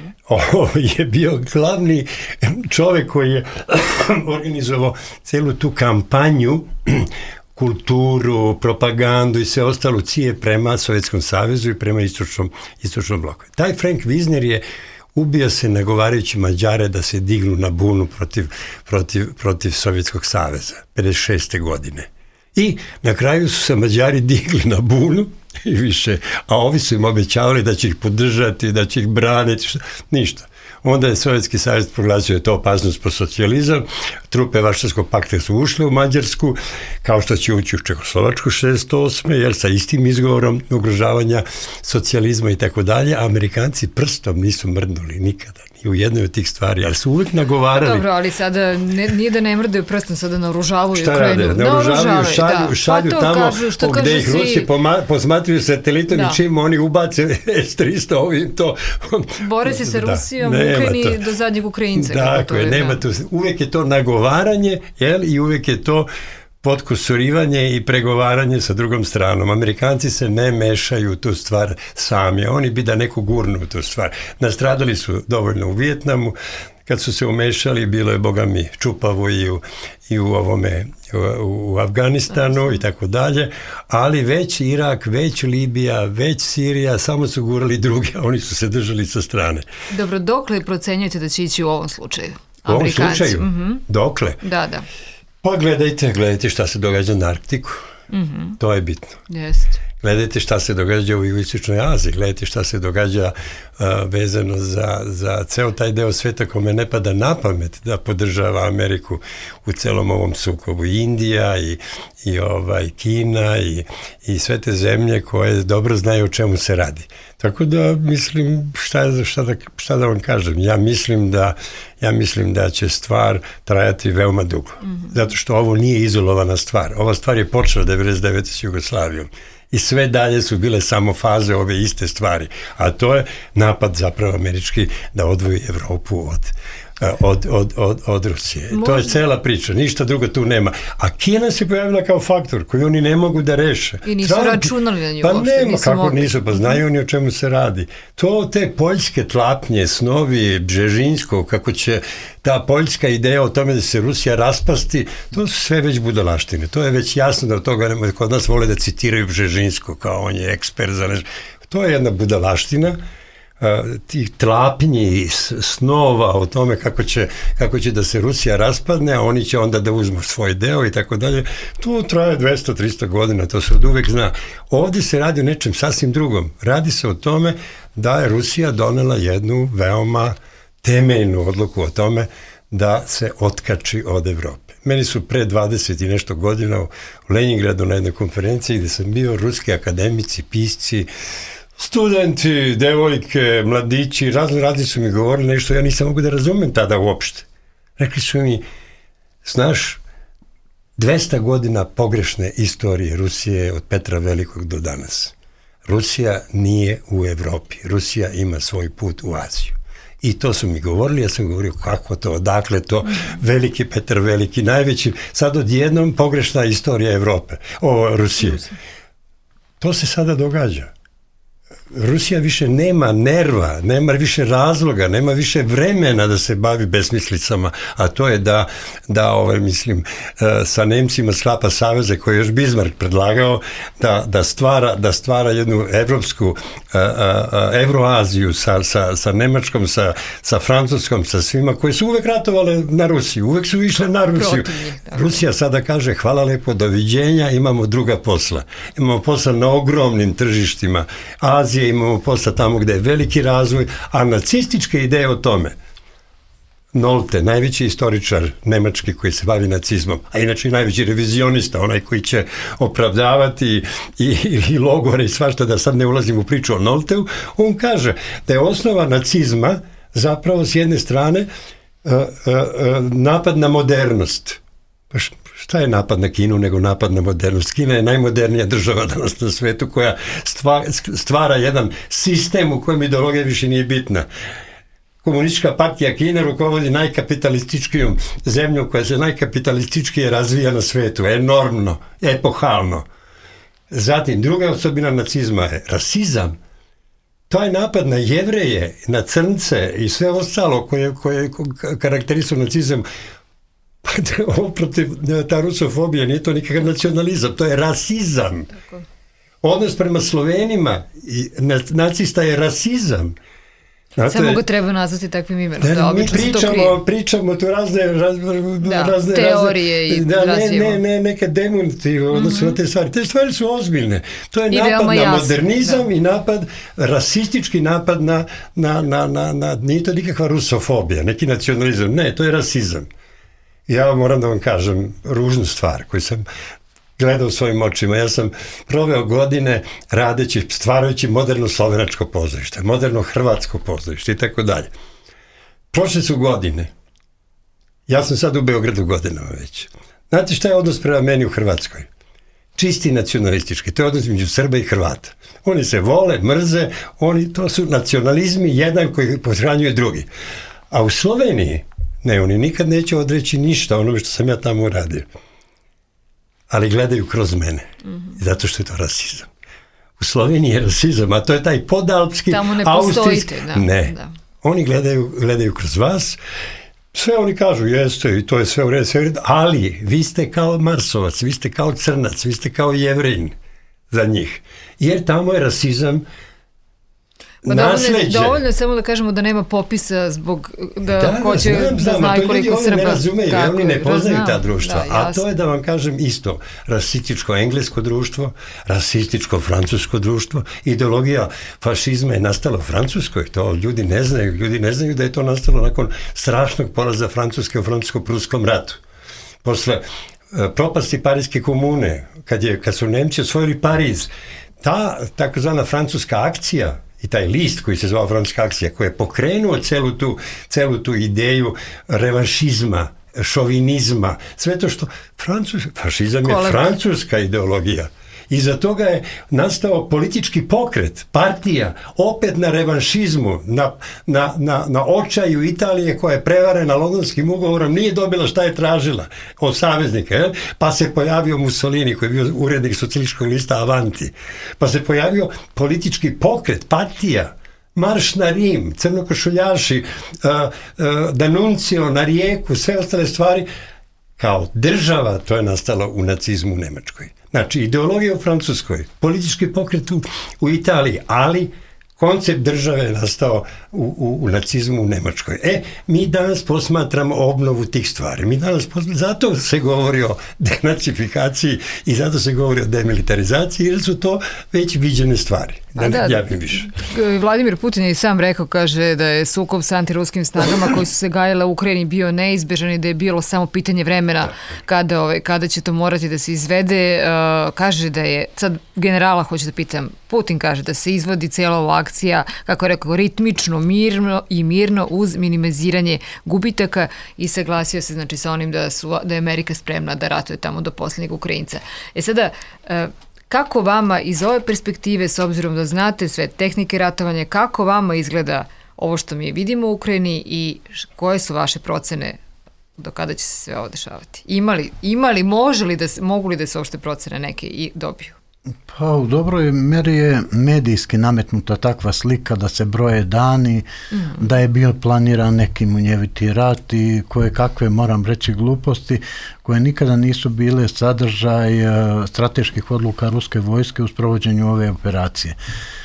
je bio glavni čovek koji je organizovao celu tu kampanju, kulturu, propagandu i sve ostalo CIA prema Sovjetskom savezu i prema istočnom bloku. Taj Frank Wisner je ubio se nagovarajući Mađare da se dignu na bunu protiv Sovjetskog saveza 56. godine. I na kraju su se Mađari digli na bunu i više, a ovi su im obećavali da će ih podržati, da će ih braniti, ništa. Onda je Sovjetski savez proglasio je to opasnost po socijalizam, trupe Varšavskog pakta su ušle u Mađarsku, kao što će ući u Čehoslovačku 68. jer sa istim izgovorom ugrožavanja socijalizma i tako dalje, a Amerikanci prstom nisu mrdnuli nikada, ni u jednoj od tih stvari, ali su uvijek nagovarali. Dobro, ali sada nije da ne mrdaju prstom, sada naoružavaju Ukrajinu. Šta rade? Naoružavaju, šalju tamo gde ih Rusi posmatruju satelitom i čim oni ubace S-300, ovim to... Bore se sa Rusijom, Ukrajini do zadnjeg Ukrajinca. Dakle, nema to. Uvijek je to nagovaranje, i uvijek je to potkusurivanje i pregovaranje sa drugom stranom. Amerikanci se ne mešaju u tu stvar sami, oni bi da neko gurnu u tu stvar. Nastradali su dovoljno u Vijetnamu, kad su se umešali, bilo je, boga mi, čupavo i u Afganistanu i tako dalje, ali već Irak, već Libija, već Sirija, samo su gurali druge, a oni su se držali sa strane. Dobro, dokle procenjujete da će ići u ovom slučaju? U ovom slučaju? Dokle? Da. Pa gledajte šta se događa na Arktiku. To je bitno. Jeste. Gledajte šta se događa u Jugoistočnoj Aziji, gledajte šta se događa vezano za ceo taj deo sveta kome ne pada na pamet da podržava Ameriku u celom ovom sukobu. Indija i Kina i sve te zemlje koje dobro znaju o čemu se radi. Tako da mislim, šta da vam kažem, ja mislim da će stvar trajati veoma dugo. Zato što ovo nije izolovana stvar. Ova stvar je počela 99. s Jugoslavijom. I sve dalje su bile samo faze ove iste stvari. A to je napad zapravo američki da odvoji Evropu od Rusije. Možda. To je cela priča, ništa drugo tu nema. A Kina se pojavila kao faktor koji oni ne mogu da reše. I nisu računali na nju. Pa nema, kako nisu, pa znaju oni o čemu se radi. To te poljske tlapnje, snovi Bžežinskog, kako će ta poljska ideja o tome da se Rusija raspasti, to su sve već budalaštine. To je već jasno da od toga kod nas vole da citiraju Bžežinskog, kao on je ekspert za nešto. To je jedna budalaština, tih tlapnji snova o tome kako će da se Rusija raspadne, a oni će onda da uzmu svoj deo i tako dalje. To traje 200-300 godina, to se od uvek zna. Ovdje se radi o nečem sasvim drugom. Radi se o tome da je Rusija donela jednu veoma temeljnu odluku o tome da se otkači od Evrope. Meni su pre 20 i nešto godina u Leningradu na jednoj konferenciji gdje sam bio, ruski akademici, pisci, studenti, devojke, mladići, razni su mi govorili nešto, ja nisam mogu da razumem tada uopšte. Rekli su mi, znaš, 200 godina pogrešne istorije Rusije od Petra Velikog do danas. Rusija nije u Evropi, Rusija ima svoj put u Aziju. I to su mi govorili, ja sam govorio kako to, odakle to, veliki Petar Veliki, najveći, sad odjednom pogrešna istorija Evrope, Rusije. To se sada događa. Rusija više nema nerva, nema više razloga, nema više vremena da se bavi besmislicama, a to je da sa Nemcima sklapa saveze koje je još Bismarck predlagao, da stvara jednu evropsku Evroaziju sa Nemačkom, sa Francuskom, sa svima koji su uvek ratovali na Rusiju, uvek su išle na Rusiju. Rusija sada kaže hvala lepo, doviđenja, imamo druga posla. Imamo posla na ogromnim tržištima Azije, imamo posla tamo gde je veliki razvoj, a nacističke ideje o tome, Nolte, najveći istoričar nemački koji se bavi nacizmom, a inače najveći revizionista, onaj koji će opravdavati i logore i svašta, da sad ne ulazim u priču o Nolteu, on kaže da je osnova nacizma zapravo s jedne strane napad na modernost. Šta je napad na Kinu nego napad na modernost? Kina je najmodernija država danas na svetu koja stvara jedan sistem u kojem ideologija više nije bitna. Komunistička partija Kine rukovodi najkapitalističkijom zemljom koja se najkapitalističkije razvija na svetu. Enormno, epohalno. Zatim, druga osobina nacizma je rasizam. To je napad na Jevreje, na crnce i sve ostalo koje karakterisu nacizam. Ta rusofobija nije to nikakav nacionalizam, to je rasizam. Tako. Odnos prema Slovenima i nacista je rasizam. Samo ga treba nazvati takvim imenom. Mi pričamo tu razne teorije i razjeva. Neke demonstrative odnosno na te stvari. Te stvari su ozbiljne. To je napad na modernizam i napad, rasistički napad na nije to nikakva rusofobija, neki nacionalizam. Ne, to je rasizam. Ja moram da vam kažem ružnu stvar koju sam gledao svojim očima. Ja sam proveo godine radeći, stvarajući moderno slovenačko pozorište, moderno hrvatsko pozorište i tako dalje. Prošle su godine. Ja sam sad u Beogradu godinama već. Znate šta je odnos prema meni u Hrvatskoj? Čisti nacionalistički. To je odnos među Srba i Hrvata. Oni se vole, mrze, to su nacionalizmi, jedan koji pohranjuje drugi. A u Sloveniji oni nikad neće odreći ništa onome što sam ja tamo uradio. Ali gledaju kroz mene. Zato što je to rasizam. U Sloveniji je rasizam, a to je taj podalpski, tamo ne austrijski. Ne. Oni gledaju kroz vas. Sve oni kažu, jeste, i to je sve u redu, ali vi ste kao Marsovac, vi ste kao Crnac, vi ste kao Jevrejin za njih. Jer tamo je rasizam nasleđe. Dovoljno je samo da kažemo da nema popisa zbog da hoće da znaju koliko Srba. Ne razumeju, oni ne poznaju ta društva. A to je da vam kažem isto, rasističko englesko društvo, rasističko francusko društvo, ideologija fašizma je nastala u Francuskoj, to ljudi ne znaju da je to nastalo nakon strašnog poraza Francuske u francusko-pruskom ratu. Posle propasti Pariske komune, kad su Nemci osvojili Pariz, ta takozvana francuska akcija i taj list koji se zvao francuska akcija, koji je pokrenuo celu tu ideju revanšizma, šovinizma, sve to što fašizam je francuska ideologija. Iza toga je nastao politički pokret, partija, opet na revanšizmu, na očaju Italije koja je prevarena Londonskim ugovorom, nije dobila šta je tražila od saveznika, pa se pojavio Mussolini koji je bio urednik socijalističkog lista Avanti, pa se pojavio politički pokret, partija, marš na Rim, crnokošuljaši, D'Annunzio na Rijeku, sve ostale stvari. Kao država to je nastalo u nacizmu u Nemačkoj. Znači, ideologija u Francuskoj, politički pokret u Italiji, ali koncept države je nastao u nacizmu u Nemačkoj. Mi danas posmatramo obnovu tih stvari. Zato se govori o denacifikaciji i zato se govori o demilitarizaciji, jer su to već viđene stvari. Više. Vladimir Putin je i sam rekao, kaže da je sukob sa antiruskim snagama koji su se gajile u Ukrajini bio neizbežan i da je bilo samo pitanje vremena kada će to morati da se izvede. Kaže da je, sad generala hoću da pitam, Putin kaže da se izvodi cijela ova akcija, kako je rekao, ritmično, mirno uz minimiziranje gubitaka i saglasio se znači sa onim da je Amerika spremna da ratuje tamo do posljednjeg Ukrajinca. Sada, kako vama iz ove perspektive, s obzirom da znate sve tehnike ratovanja, kako vama izgleda ovo što mi vidimo u Ukrajini i koje su vaše procene do kada će se sve ovo dešavati? Mogu li da se uopšte procene neke i dobiju? Pa u dobroj meri je medijski nametnuta takva slika da se broje dani, da je bio planiran neki munjeviti rat i koje kakve, moram reći, gluposti koje nikada nisu bile sadržaj strateških odluka ruske vojske u sprovođenju ove operacije.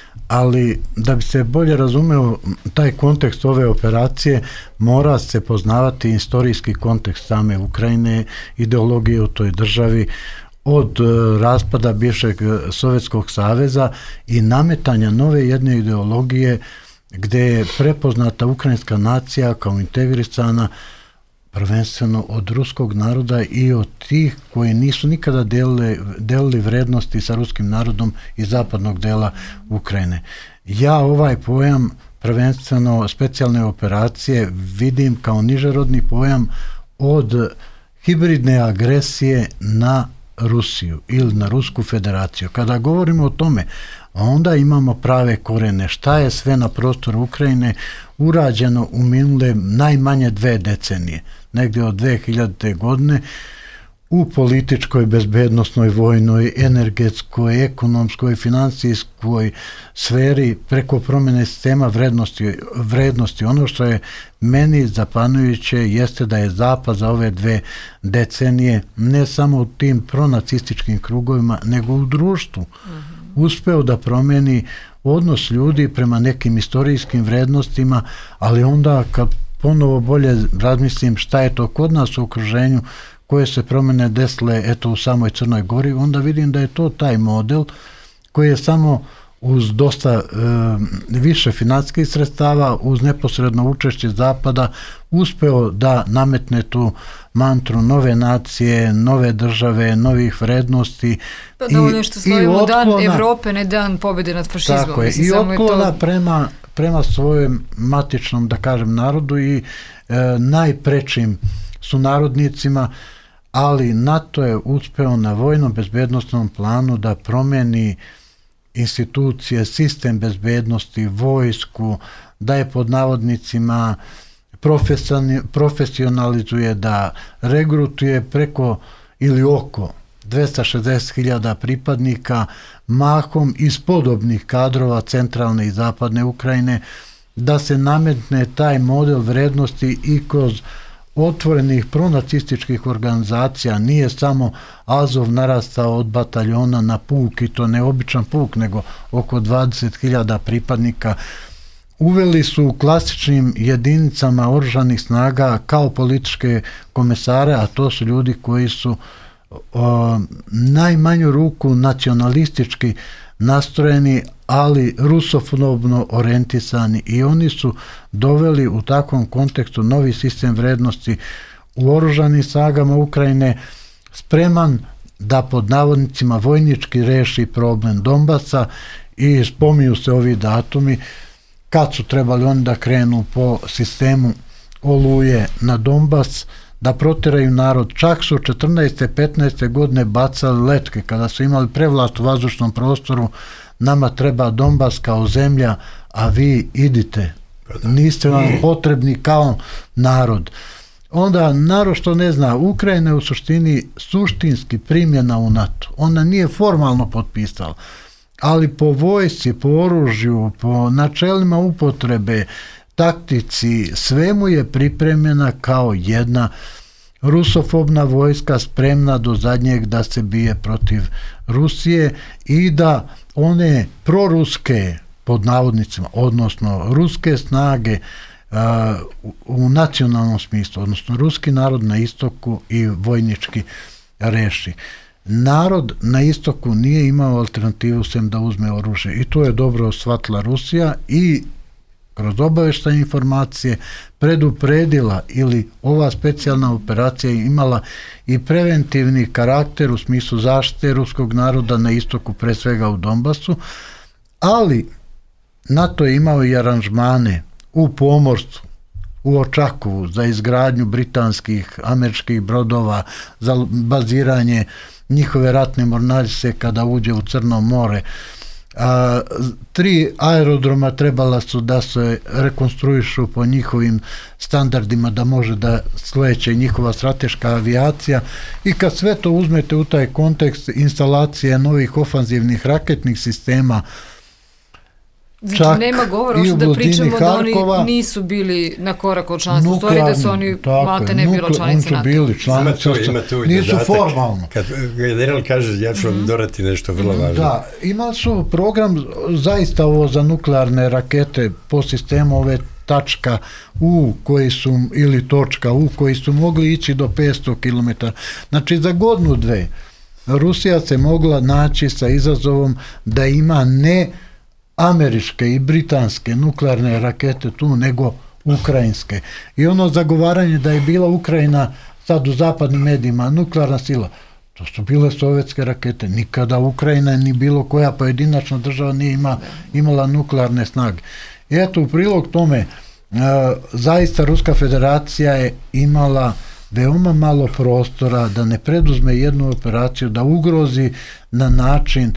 Ali da bi se bolje razumeo taj kontekst ove operacije, mora se poznavati istorijski kontekst same Ukrajine, ideologije u toj državi, od raspada bivšeg Sovjetskog saveza i nametanja nove jedne ideologije gdje je prepoznata ukrajinska nacija kao integrisana prvenstveno od ruskog naroda i od tih koji nisu nikada delili vrednosti sa ruskim narodom iz zapadnog dela Ukrajine. Ja ovaj pojam prvenstveno specijalne operacije vidim kao nižerodni pojam od hibridne agresije na Rusiju ili na Rusku federaciju. Kada govorimo o tome, onda imamo prave korene. Šta je sve na prostoru Ukrajine urađeno u minule najmanje 2 decenije, negdje od 2000. godine, u političkoj, bezbednosnoj, vojnoj, energetskoj, ekonomskoj, financijskoj sferi preko promjene sistema vrednosti. Ono što je meni zapanujuće jeste da je Zapad za ove 2 decenije ne samo u tim pronacističkim krugovima, nego u društvu uspeo da promijeni odnos ljudi prema nekim istorijskim vrednostima, ali onda kad ponovo bolje razmislim šta je to kod nas u okruženju, koje se promjene desile u samoj Crnoj Gori, onda vidim da je to taj model koji je samo uz dosta više financijskih sredstava, uz neposredno učešće Zapada, uspeo da nametne tu mantru nove nacije, nove države, novih vrednosti. Pa dovoljno što slavimo dan Evrope, ne dan pobjede nad fašizmom. Tako je, i otklona prema svojem matičnom, da kažem, narodu i najprečim sunarodnicima, ali NATO je uspeo na vojnom bezbednostnom planu da promijeni institucije, sistem bezbednosti, vojsku, da je pod navodnicima profesionalizuje, da regrutuje preko ili oko 260.000 pripadnika, mahom iz podobnih kadrova centralne i zapadne Ukrajine, da se nametne taj model vrednosti i kroz otvorenih pronacističkih organizacija, nije samo Azov narastao od bataljona na puk, i to neobičan puk, nego oko 20.000 pripadnika. Uveli su u klasičnim jedinicama oružanih snaga kao političke komesare, a to su ljudi koji su najmanju ruku nacionalistički nastrojeni, ali rusofobno orijentisani, i oni su doveli u takvom kontekstu novi sistem vrednosti u oružanim snagama Ukrajine, spreman da pod navodnicima vojnički reši problem Donbasa, i spominju se ovi datumi kad su trebali oni da krenu po sistemu oluje na Donbas, da protiraju narod. Čak su 14. 15. godine bacali letke kada su imali prevlast u vazdušnom prostoru: nama treba Donbas kao zemlja, a vi idite, niste vam potrebni kao narod. Onda narod što ne zna, Ukrajina je u suštinski primljena u NATO. Ona nije formalno potpisala, ali po vojsci, po oružju, po načelima upotrebe, taktici, svemu je pripremljena kao jedna rusofobna vojska spremna do zadnjeg da se bije protiv Rusije i da one proruske, pod navodnicima, odnosno ruske snage u nacionalnom smislu, odnosno ruski narod na istoku i vojnički reši. Narod na istoku nije imao alternativu sem da uzme oružje, i to je dobro shvatila Rusija i kroz obavještajne informacije predupredila, ili ova specijalna operacija imala i preventivni karakter u smislu zaštite ruskog naroda na istoku, pre svega u Donbasu, ali NATO je imao i aranžmane u pomorstvu, u Očakovu za izgradnju britanskih, američkih brodova, za baziranje njihove ratne mornarice kada uđe u Crno more. 3 aerodroma trebala su da se rekonstruišu po njihovim standardima, da može da sleće njihova strateška avijacija, i kad sve to uzmete u taj kontekst instalacije novih ofanzivnih raketnih sistema, znači nema govora uopšte da pričamo Harkova, da oni nisu bili na korak od članstva, u stvari da su oni malte ne bilo članice NATO. Nisu formalno. Kad general kaže, ja ću vam dorati nešto vrlo važno. Da, imali su program zaista ovo za nuklearne rakete po sistemu ove tačka U koji su, ili točka U, koji su mogli ići do 500 km. Znači za godinu, dve Rusija se mogla naći sa izazovom da ima ne američke i britanske nuklearne rakete tu, nego ukrajinske. I ono zagovaranje da je bila Ukrajina sad u zapadnim medijima nuklearna sila, to su bile sovjetske rakete. Nikada Ukrajina ni bilo koja pojedinačna država nije imala nuklearne snage. I eto, u prilog tome, zaista Ruska federacija je imala veoma malo prostora da ne preduzme jednu operaciju, da ugrozi na način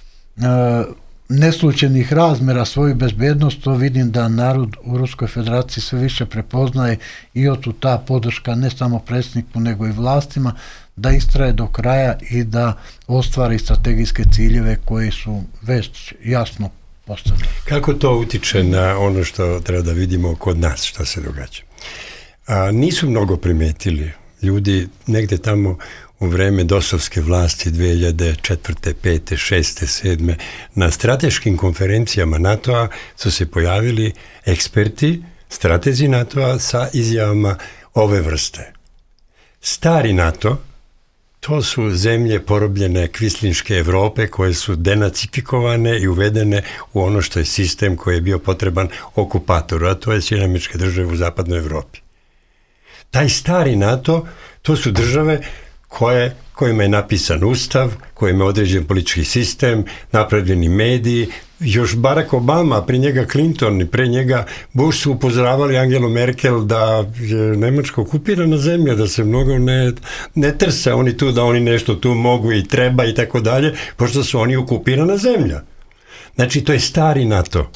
neslučajnih razmera svoju bezbednost. To vidim da narod u Ruskoj federaciji sve više prepoznaje, i otu ta podrška ne samo predsjedniku nego i vlastima da istraje do kraja i da ostvari strategijske ciljeve koji su već jasno postavljeni. Kako to utiče na ono što treba da vidimo kod nas, što se događa? Nisu mnogo primetili ljudi negde tamo u vreme dosovske vlasti 2004. 5. 6. 7. na strateškim konferencijama NATO-a su se pojavili eksperti, stratezi NATO-a sa izjavama ove vrste. Stari NATO, to su zemlje porobljene kvislinške Evrope koje su denacifikovane i uvedene u ono što je sistem koji je bio potreban okupatoru, a to je Sjedinjene Američke Države u zapadnoj Evropi. Taj stari NATO, to su države kojima je napisan ustav, kojima je određen politički sistem, napravljeni mediji. Još Barack Obama, pri njega Clinton i pre njega Bush su upozoravali Angelu Merkel da je Nemačka okupirana zemlja, da se mnogo ne trse oni tu, da oni nešto tu mogu i treba i tako dalje, pošto su oni okupirana zemlja. Znači, to je stari NATO.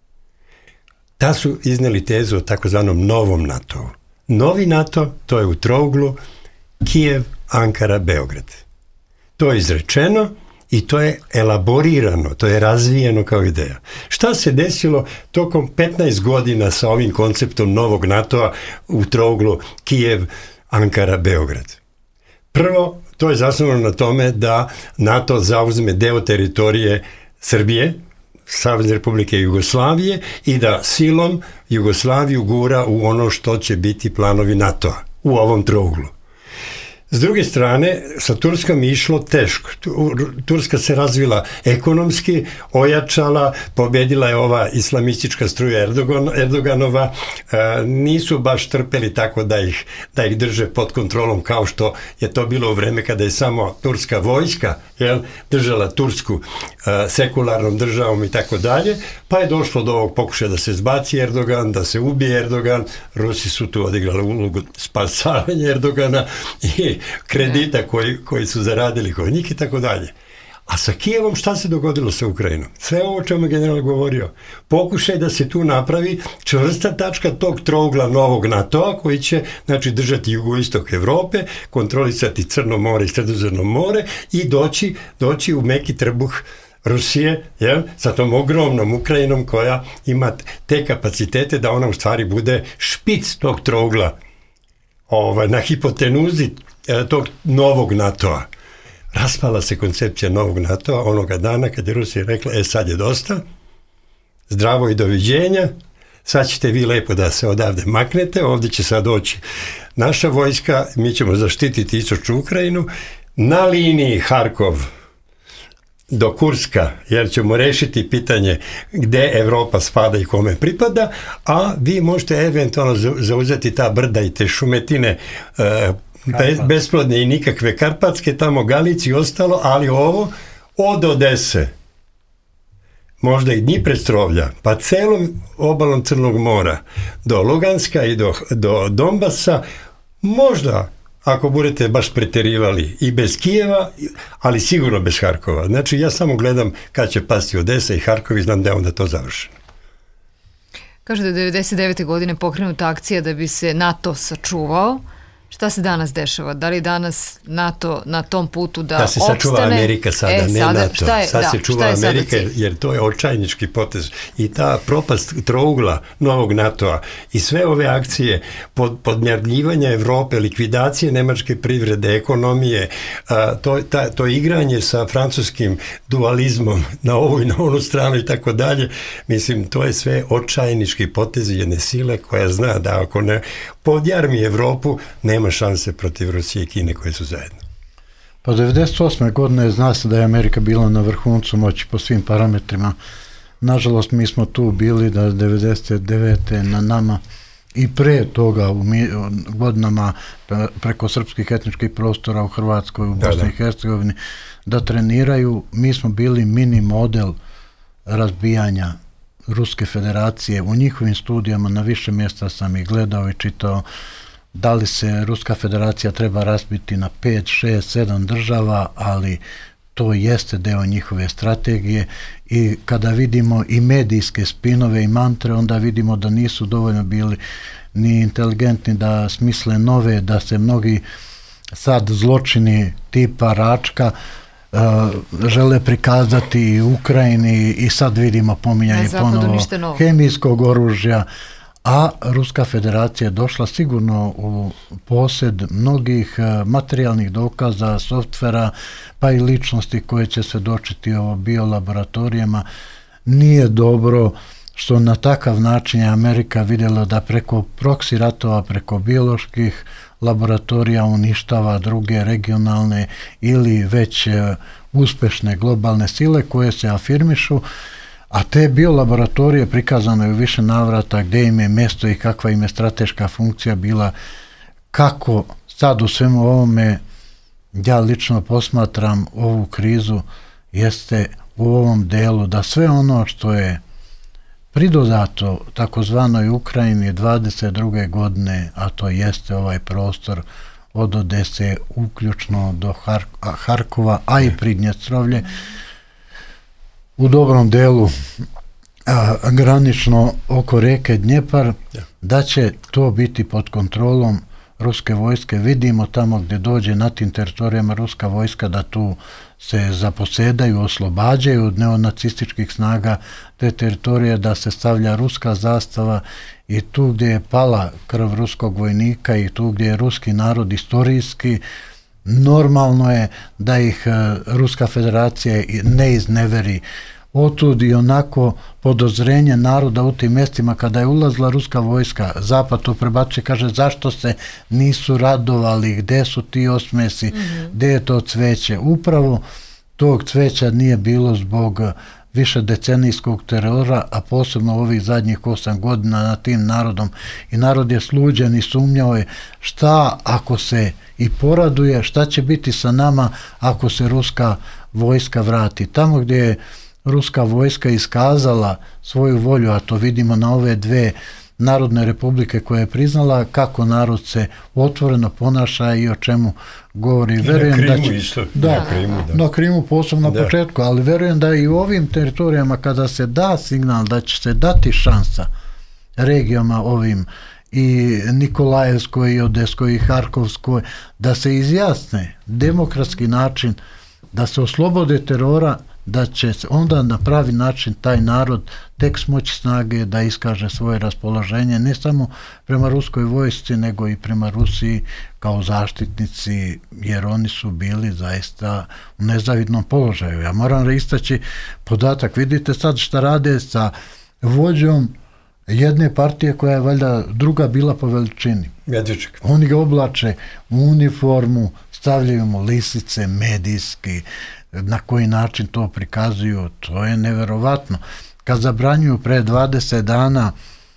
Ta su izneli tezu o takozvanom novom NATO. Novi NATO, to je u trouglu Kijev, Ankara, Beograd. To je izrečeno i to je elaborirano, to je razvijeno kao ideja. Šta se desilo tokom 15 godina sa ovim konceptom novog NATO-a u trouglu Kijev, Ankara, Beograd? Prvo, to je zasnovano na tome da NATO zauzme deo teritorije Srbije, Savezne Republike Jugoslavije i da silom Jugoslaviju gura u ono što će biti planovi NATO-a u ovom trouglu. S druge strane, sa Turskom je išlo teško. Turska se razvila ekonomski, ojačala, pobedila je ova islamistička struja Erdoganova, nisu baš trpeli tako da ih drže pod kontrolom kao što je to bilo u vreme kada je samo turska vojska držala Tursku sekularnom državom i tako dalje, pa je došlo do ovog pokušaja da se zbaci Erdogan, da se ubije Erdogan, Rusi su tu odigrali ulogu spasavanja Erdogana i kredita koji su zaradili kod njih i tako dalje. A sa Kijevom šta se dogodilo sa Ukrajinom? Sve ovo o čemu je general govorio. Pokušaj da se tu napravi čvrsta tačka tog trougla novog NATO-a koji će držati jugoistok Evrope, kontrolisati Crno more i Sredozemno more i doći u meki trbuh Rusije, sa tom ogromnom Ukrajinom koja ima te kapacitete da ona u stvari bude špic tog trougla na hipotenuzi tog novog NATO-a. Raspala se koncepcija novog NATO-a onoga dana kad je Rusija rekla, sad je dosta, zdravo i doviđenja, sad ćete vi lepo da se odavde maknete, ovdje će sad doći naša vojska, mi ćemo zaštititi istočnu Ukrajinu, na liniji Harkov do Kurska, jer ćemo rešiti pitanje gde Evropa spada i kome pripada, a vi možete eventualno zauzeti ta brda i te šumetine besplodne i nikakve karpatske, tamo Galici i ostalo, ali ovo od Odese, možda i Dnjipredstrovlja, pa celom obalom Crnog mora, do Luganska i do Donbasa, možda, ako budete baš preterivali, i bez Kijeva, ali sigurno bez Harkova. Znači, ja samo gledam kad će pasti Odesa i Harkov i znam da je onda to završeno. Kaže da je 99. godine pokrenuta akcija da bi se NATO sačuvao. Šta se danas dešava? Da li danas NATO na tom putu da opstane? Da se sačuva Amerika sada, ne NATO. Sad se čuva Amerika jer to je očajnički potez. I ta propast trougla novog NATO-a i sve ove akcije podmjerljivanja Evrope, likvidacije nemačke privrede, ekonomije, to igranje sa francuskim dualizmom na ovu i na onu stranu i tako dalje, mislim, to je sve očajnički potez jedne sile koja zna da ako ne podjarmi Evropu, nema šanse protiv Rusije i Kine koje su zajedno. Pa 1998. godine zna se da je Amerika bila na vrhuncu moći po svim parametrima. Nažalost, mi smo tu bili da 1999. na nama i pre toga u godinama preko srpskih etničkih prostora u Hrvatskoj, u Bosni i Hercegovini, da treniraju. Mi smo bili mini model razbijanja Ruske federacije. U njihovim studijama na više mjesta sam ih gledao i čitao da li se Ruska federacija treba razbiti na 5, 6, 7 država, ali to jeste deo njihove strategije i kada vidimo i medijske spinove i mantre, onda vidimo da nisu dovoljno bili ni inteligentni da smisle nove, da se mnogi sad zločini tipa Račka žele prikazati Ukrajini i sad vidimo pominjanje ponovo hemijskog oružja, a Ruska federacija je došla sigurno u posjed mnogih materijalnih dokaza, softvera, pa i ličnosti koje će svedočiti o biolaboratorijama. Nije dobro što na takav način je Amerika vidjela da preko proksi ratova, preko bioloških laboratorija uništava druge regionalne ili već uspešne globalne sile koje se afirmišu, a te biolaboratorije prikazano je u više navrata gdje im je mjesto i kakva im je strateška funkcija bila. Kako sad u svemu ovome ja lično posmatram ovu krizu jeste u ovom delu da sve ono što je pridodato takozvanoj Ukrajini 22. godine, a to jeste ovaj prostor od Odese uključno do Harkova, a i Pridnjestrovlje, u dobrom delu granično oko reke Dnjepar, da će to biti pod kontrolom ruske vojske. Vidimo tamo gdje dođe na tim teritorijama ruska vojska da tu se zaposedaju, oslobađaju od neonacističkih snaga te teritorije, da se stavlja ruska zastava i tu gdje je pala krv ruskog vojnika i tu gdje je ruski narod istorijski, normalno je da ih Ruska federacija ne izneveri. Otud i onako podozrenje naroda u tim mjestima kada je ulazila ruska vojska, Zapad to prebacuje, kaže zašto se nisu radovali, gdje su ti osmesi, gdje je to cveće. Upravo tog cveća nije bilo zbog više decenijskog terora, a posebno ovih zadnjih 8 godina nad tim narodom. I narod je sluđen i sumnjao je šta ako se i poraduje, šta će biti sa nama ako se ruska vojska vrati. Tamo gdje je ruska vojska iskazala svoju volju, a to vidimo na ove dve narodne republike koje je priznala, kako narod se otvoreno ponaša i o čemu govori. Verujem na Krimu isto. Na Krimu posebno na početku, ali verujem da i u ovim teritorijama kada se da signal da će se dati šansa regijama ovim i Nikolajevskoj i Odeskoj i Harkovskoj, da se izjasne demokratski način, da se oslobode terora, da će onda na pravi način taj narod tek smoći snage da iskaže svoje raspoloženje ne samo prema ruskoj vojsci nego i prema Rusiji kao zaštitnici, jer oni su bili zaista u nezavidnom položaju. Ja moram istaći podatak, vidite sad šta rade sa vođom jedne partije koja je valjda druga bila po veličini. Medveček. Oni ga oblače u uniformu, stavljaju mu lisice medijski, na koji način to prikazuju, to je neverovatno. Kad zabranjuju pre 20 dana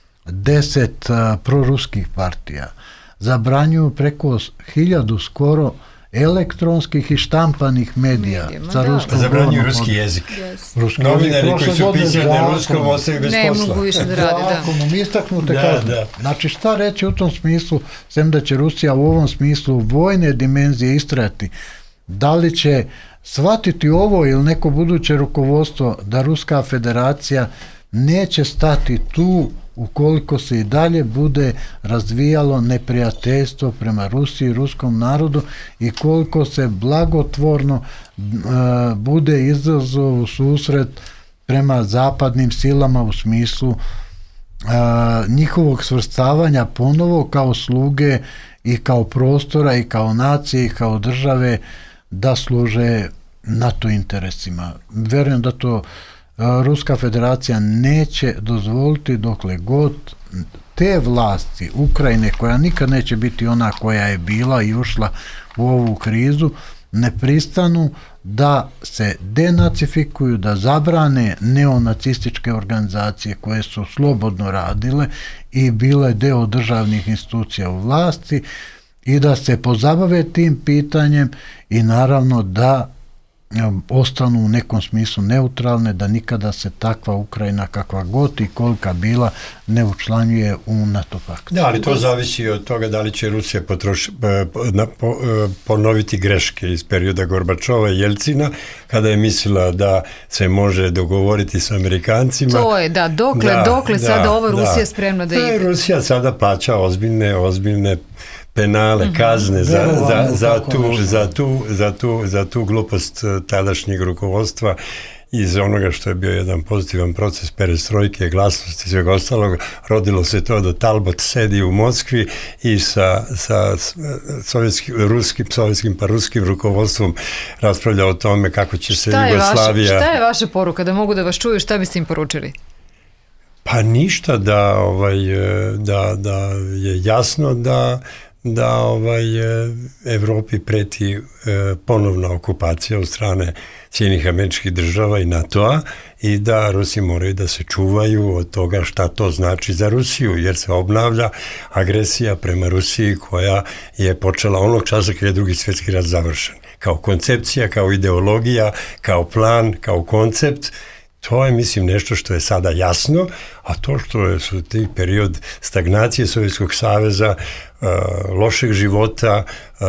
10 proruskih partija, zabranjuju preko 1000 skoro elektronskih i štampanih medija sa ruskom zabranjuju ruski jezik. Ruski novinari koji su pisali na ruskom ostaju bez posla. Ne mogu više da rade, Zakonom istaknute kazne. Znači šta reći u tom smislu, sem da će Rusija u ovom smislu vojne dimenzije istrajati, da li će shvatiti ovo ili neko buduće rukovodstvo da Ruska federacija neće stati tu ukoliko se i dalje bude razvijalo neprijateljstvo prema Rusiji i ruskom narodu i koliko se blagotvorno bude izazov u susret prema zapadnim silama u smislu njihovog svrstavanja ponovo kao sluge i kao prostora i kao nacije i kao države da služe NATO interesima. Verujem da to Ruska federacija neće dozvoliti dokle god te vlasti Ukrajine, koja nikad neće biti ona koja je bila i ušla u ovu krizu, ne pristanu da se denacifikuju, da zabrane neonacističke organizacije koje su slobodno radile i bile deo državnih institucija u vlasti i da se pozabave tim pitanjem i naravno da ostanu u nekom smislu neutralne, da nikada se takva Ukrajina kakva god i kolika bila ne učlanjuje u NATO pakt. Da, ali to zavisi od toga da li će Rusija ponoviti greške iz perioda Gorbačova i Jelcina, kada je mislila da se može dogovoriti s Amerikancima. To je, da, dokle sada ova Rusija spremna da ide? Rusija sada plaća ozbiljne penale, kazne za tu glupost tadašnjeg rukovodstva iz onoga što je bio jedan pozitivan proces perestrojke, glasnosti i svega ostalog. Rodilo se to da Talbot sedi u Moskvi i sa ruskim rukovodstvom raspravlja o tome kako će se Jugoslavija... Šta je vaša poruka? Da mogu da vas čuju, šta biste im poručili? Pa ništa, da je jasno da Evropi preti ponovna okupacija od strane Sjedinjenih Američkih Država i NATO-a i da Rusi moraju da se čuvaju od toga šta to znači za Rusiju, jer se obnavlja agresija prema Rusiji koja je počela onog časa kada je Drugi svjetski rat završen. Kao koncepcija, kao ideologija, kao plan, kao koncept, To je, mislim, nešto što je sada jasno, a to što su ti period stagnacije Sovjetskog saveza, lošeg života,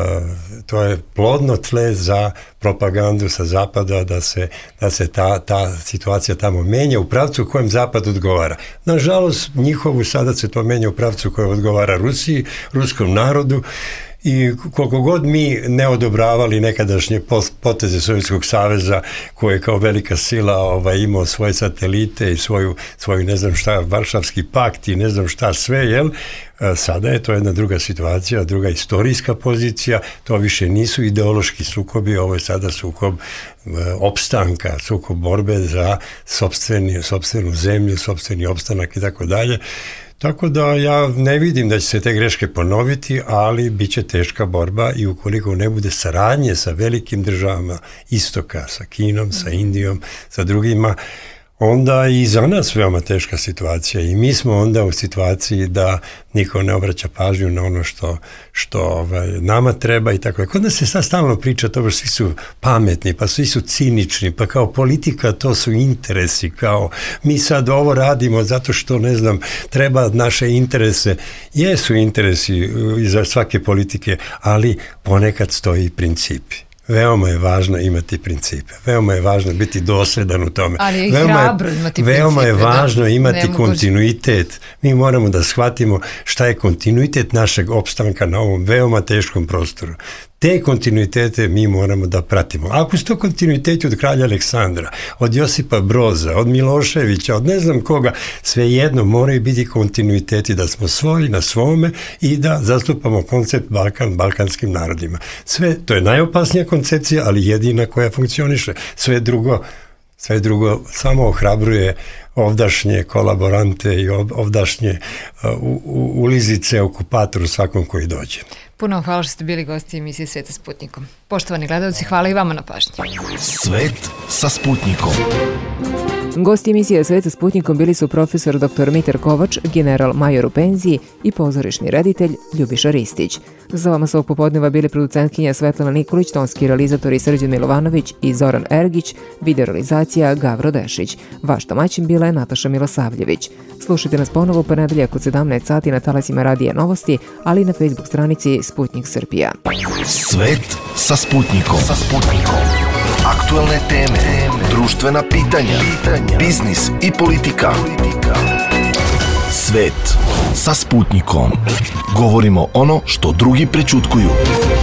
to je plodno tle za propagandu sa zapada da se ta situacija tamo menja u pravcu u kojem zapad odgovara. Nažalost, njihovu sada se to menja u pravcu kojem odgovara Rusiji, ruskom narodu, i koliko god mi ne odobravali nekadašnje poteze Sovjetskog saveza, koji je kao velika sila imao svoje satelite i svoju ne znam šta, Varšavski pakt i ne znam šta sve, jel? Sada je to jedna druga situacija, druga istorijska pozicija, to više nisu ideološki sukobi, ovo je sada sukob opstanka, sukob borbe za sopstvenu zemlju, sopstveni opstanak i tako dalje. Tako da ja ne vidim da će se te greške ponoviti, ali bit će teška borba i ukoliko ne bude saradnje sa velikim državama istoka, sa Kinom, sa Indijom, sa drugima, onda i za nas veoma teška situacija i mi smo onda u situaciji da niko ne obraća pažnju na ono što nama treba i tako. Kod nas se sad stalno priča to, svi su pametni, pa svi su cinični, pa kao politika to su interesi, kao mi sad ovo radimo zato što, ne znam, treba naše interese. Jesu interesi iza svake politike, ali ponekad stoji principi. Veoma je važno imati principe. Veoma je važno biti dosledan u tome. Ali je hrabro imati principe. Veoma je važno imati kontinuitet. Mi moramo da shvatimo šta je kontinuitet našeg opstanka na ovom veoma teškom prostoru. Te kontinuitete mi moramo da pratimo. Ako su to kontinuiteti od kralja Aleksandra, od Josipa Broza, od Miloševića, od ne znam koga, svejedno moraju biti kontinuiteti da smo svoji na svome i da zastupamo koncept balkanskim narodima. Sve, to je najopasnija koncepcija, ali jedina koja funkcioniše. Sve drugo samo ohrabruje ovdašnje kolaborante i ovdašnje ulizice okupatoru svakom koji dođe. Puno hvala što ste bili gosti emisije Svet sa Sputnikom. Poštovani gledalci, hvala i vama na pažnji. Svet sa Sputnikom. Gosti emisije Svet sa Sputnikom bili su profesor dr. Mitar Kovač, general major u penziji i pozorišni reditelj Ljubiša Ristić. Za vama su ovog popodneva bili producentkinja Svetlana Nikolić, tonski realizatori Srđan Milovanović i Zoran Ergić, videorealizacija Gavro Dešić. Vaš domaćin bila je Nataša Milosavljević. Slušajte nas ponovo u ponedeljak od 17 sati na talasima Radija Novosti, ali i na Facebook stranici Sputnik Srbija. Svet sa Sputnikom. Aktualne teme, društvena pitanja, biznis i politika. Svet sa Sputnikom. Govorimo ono što drugi prećutkuju.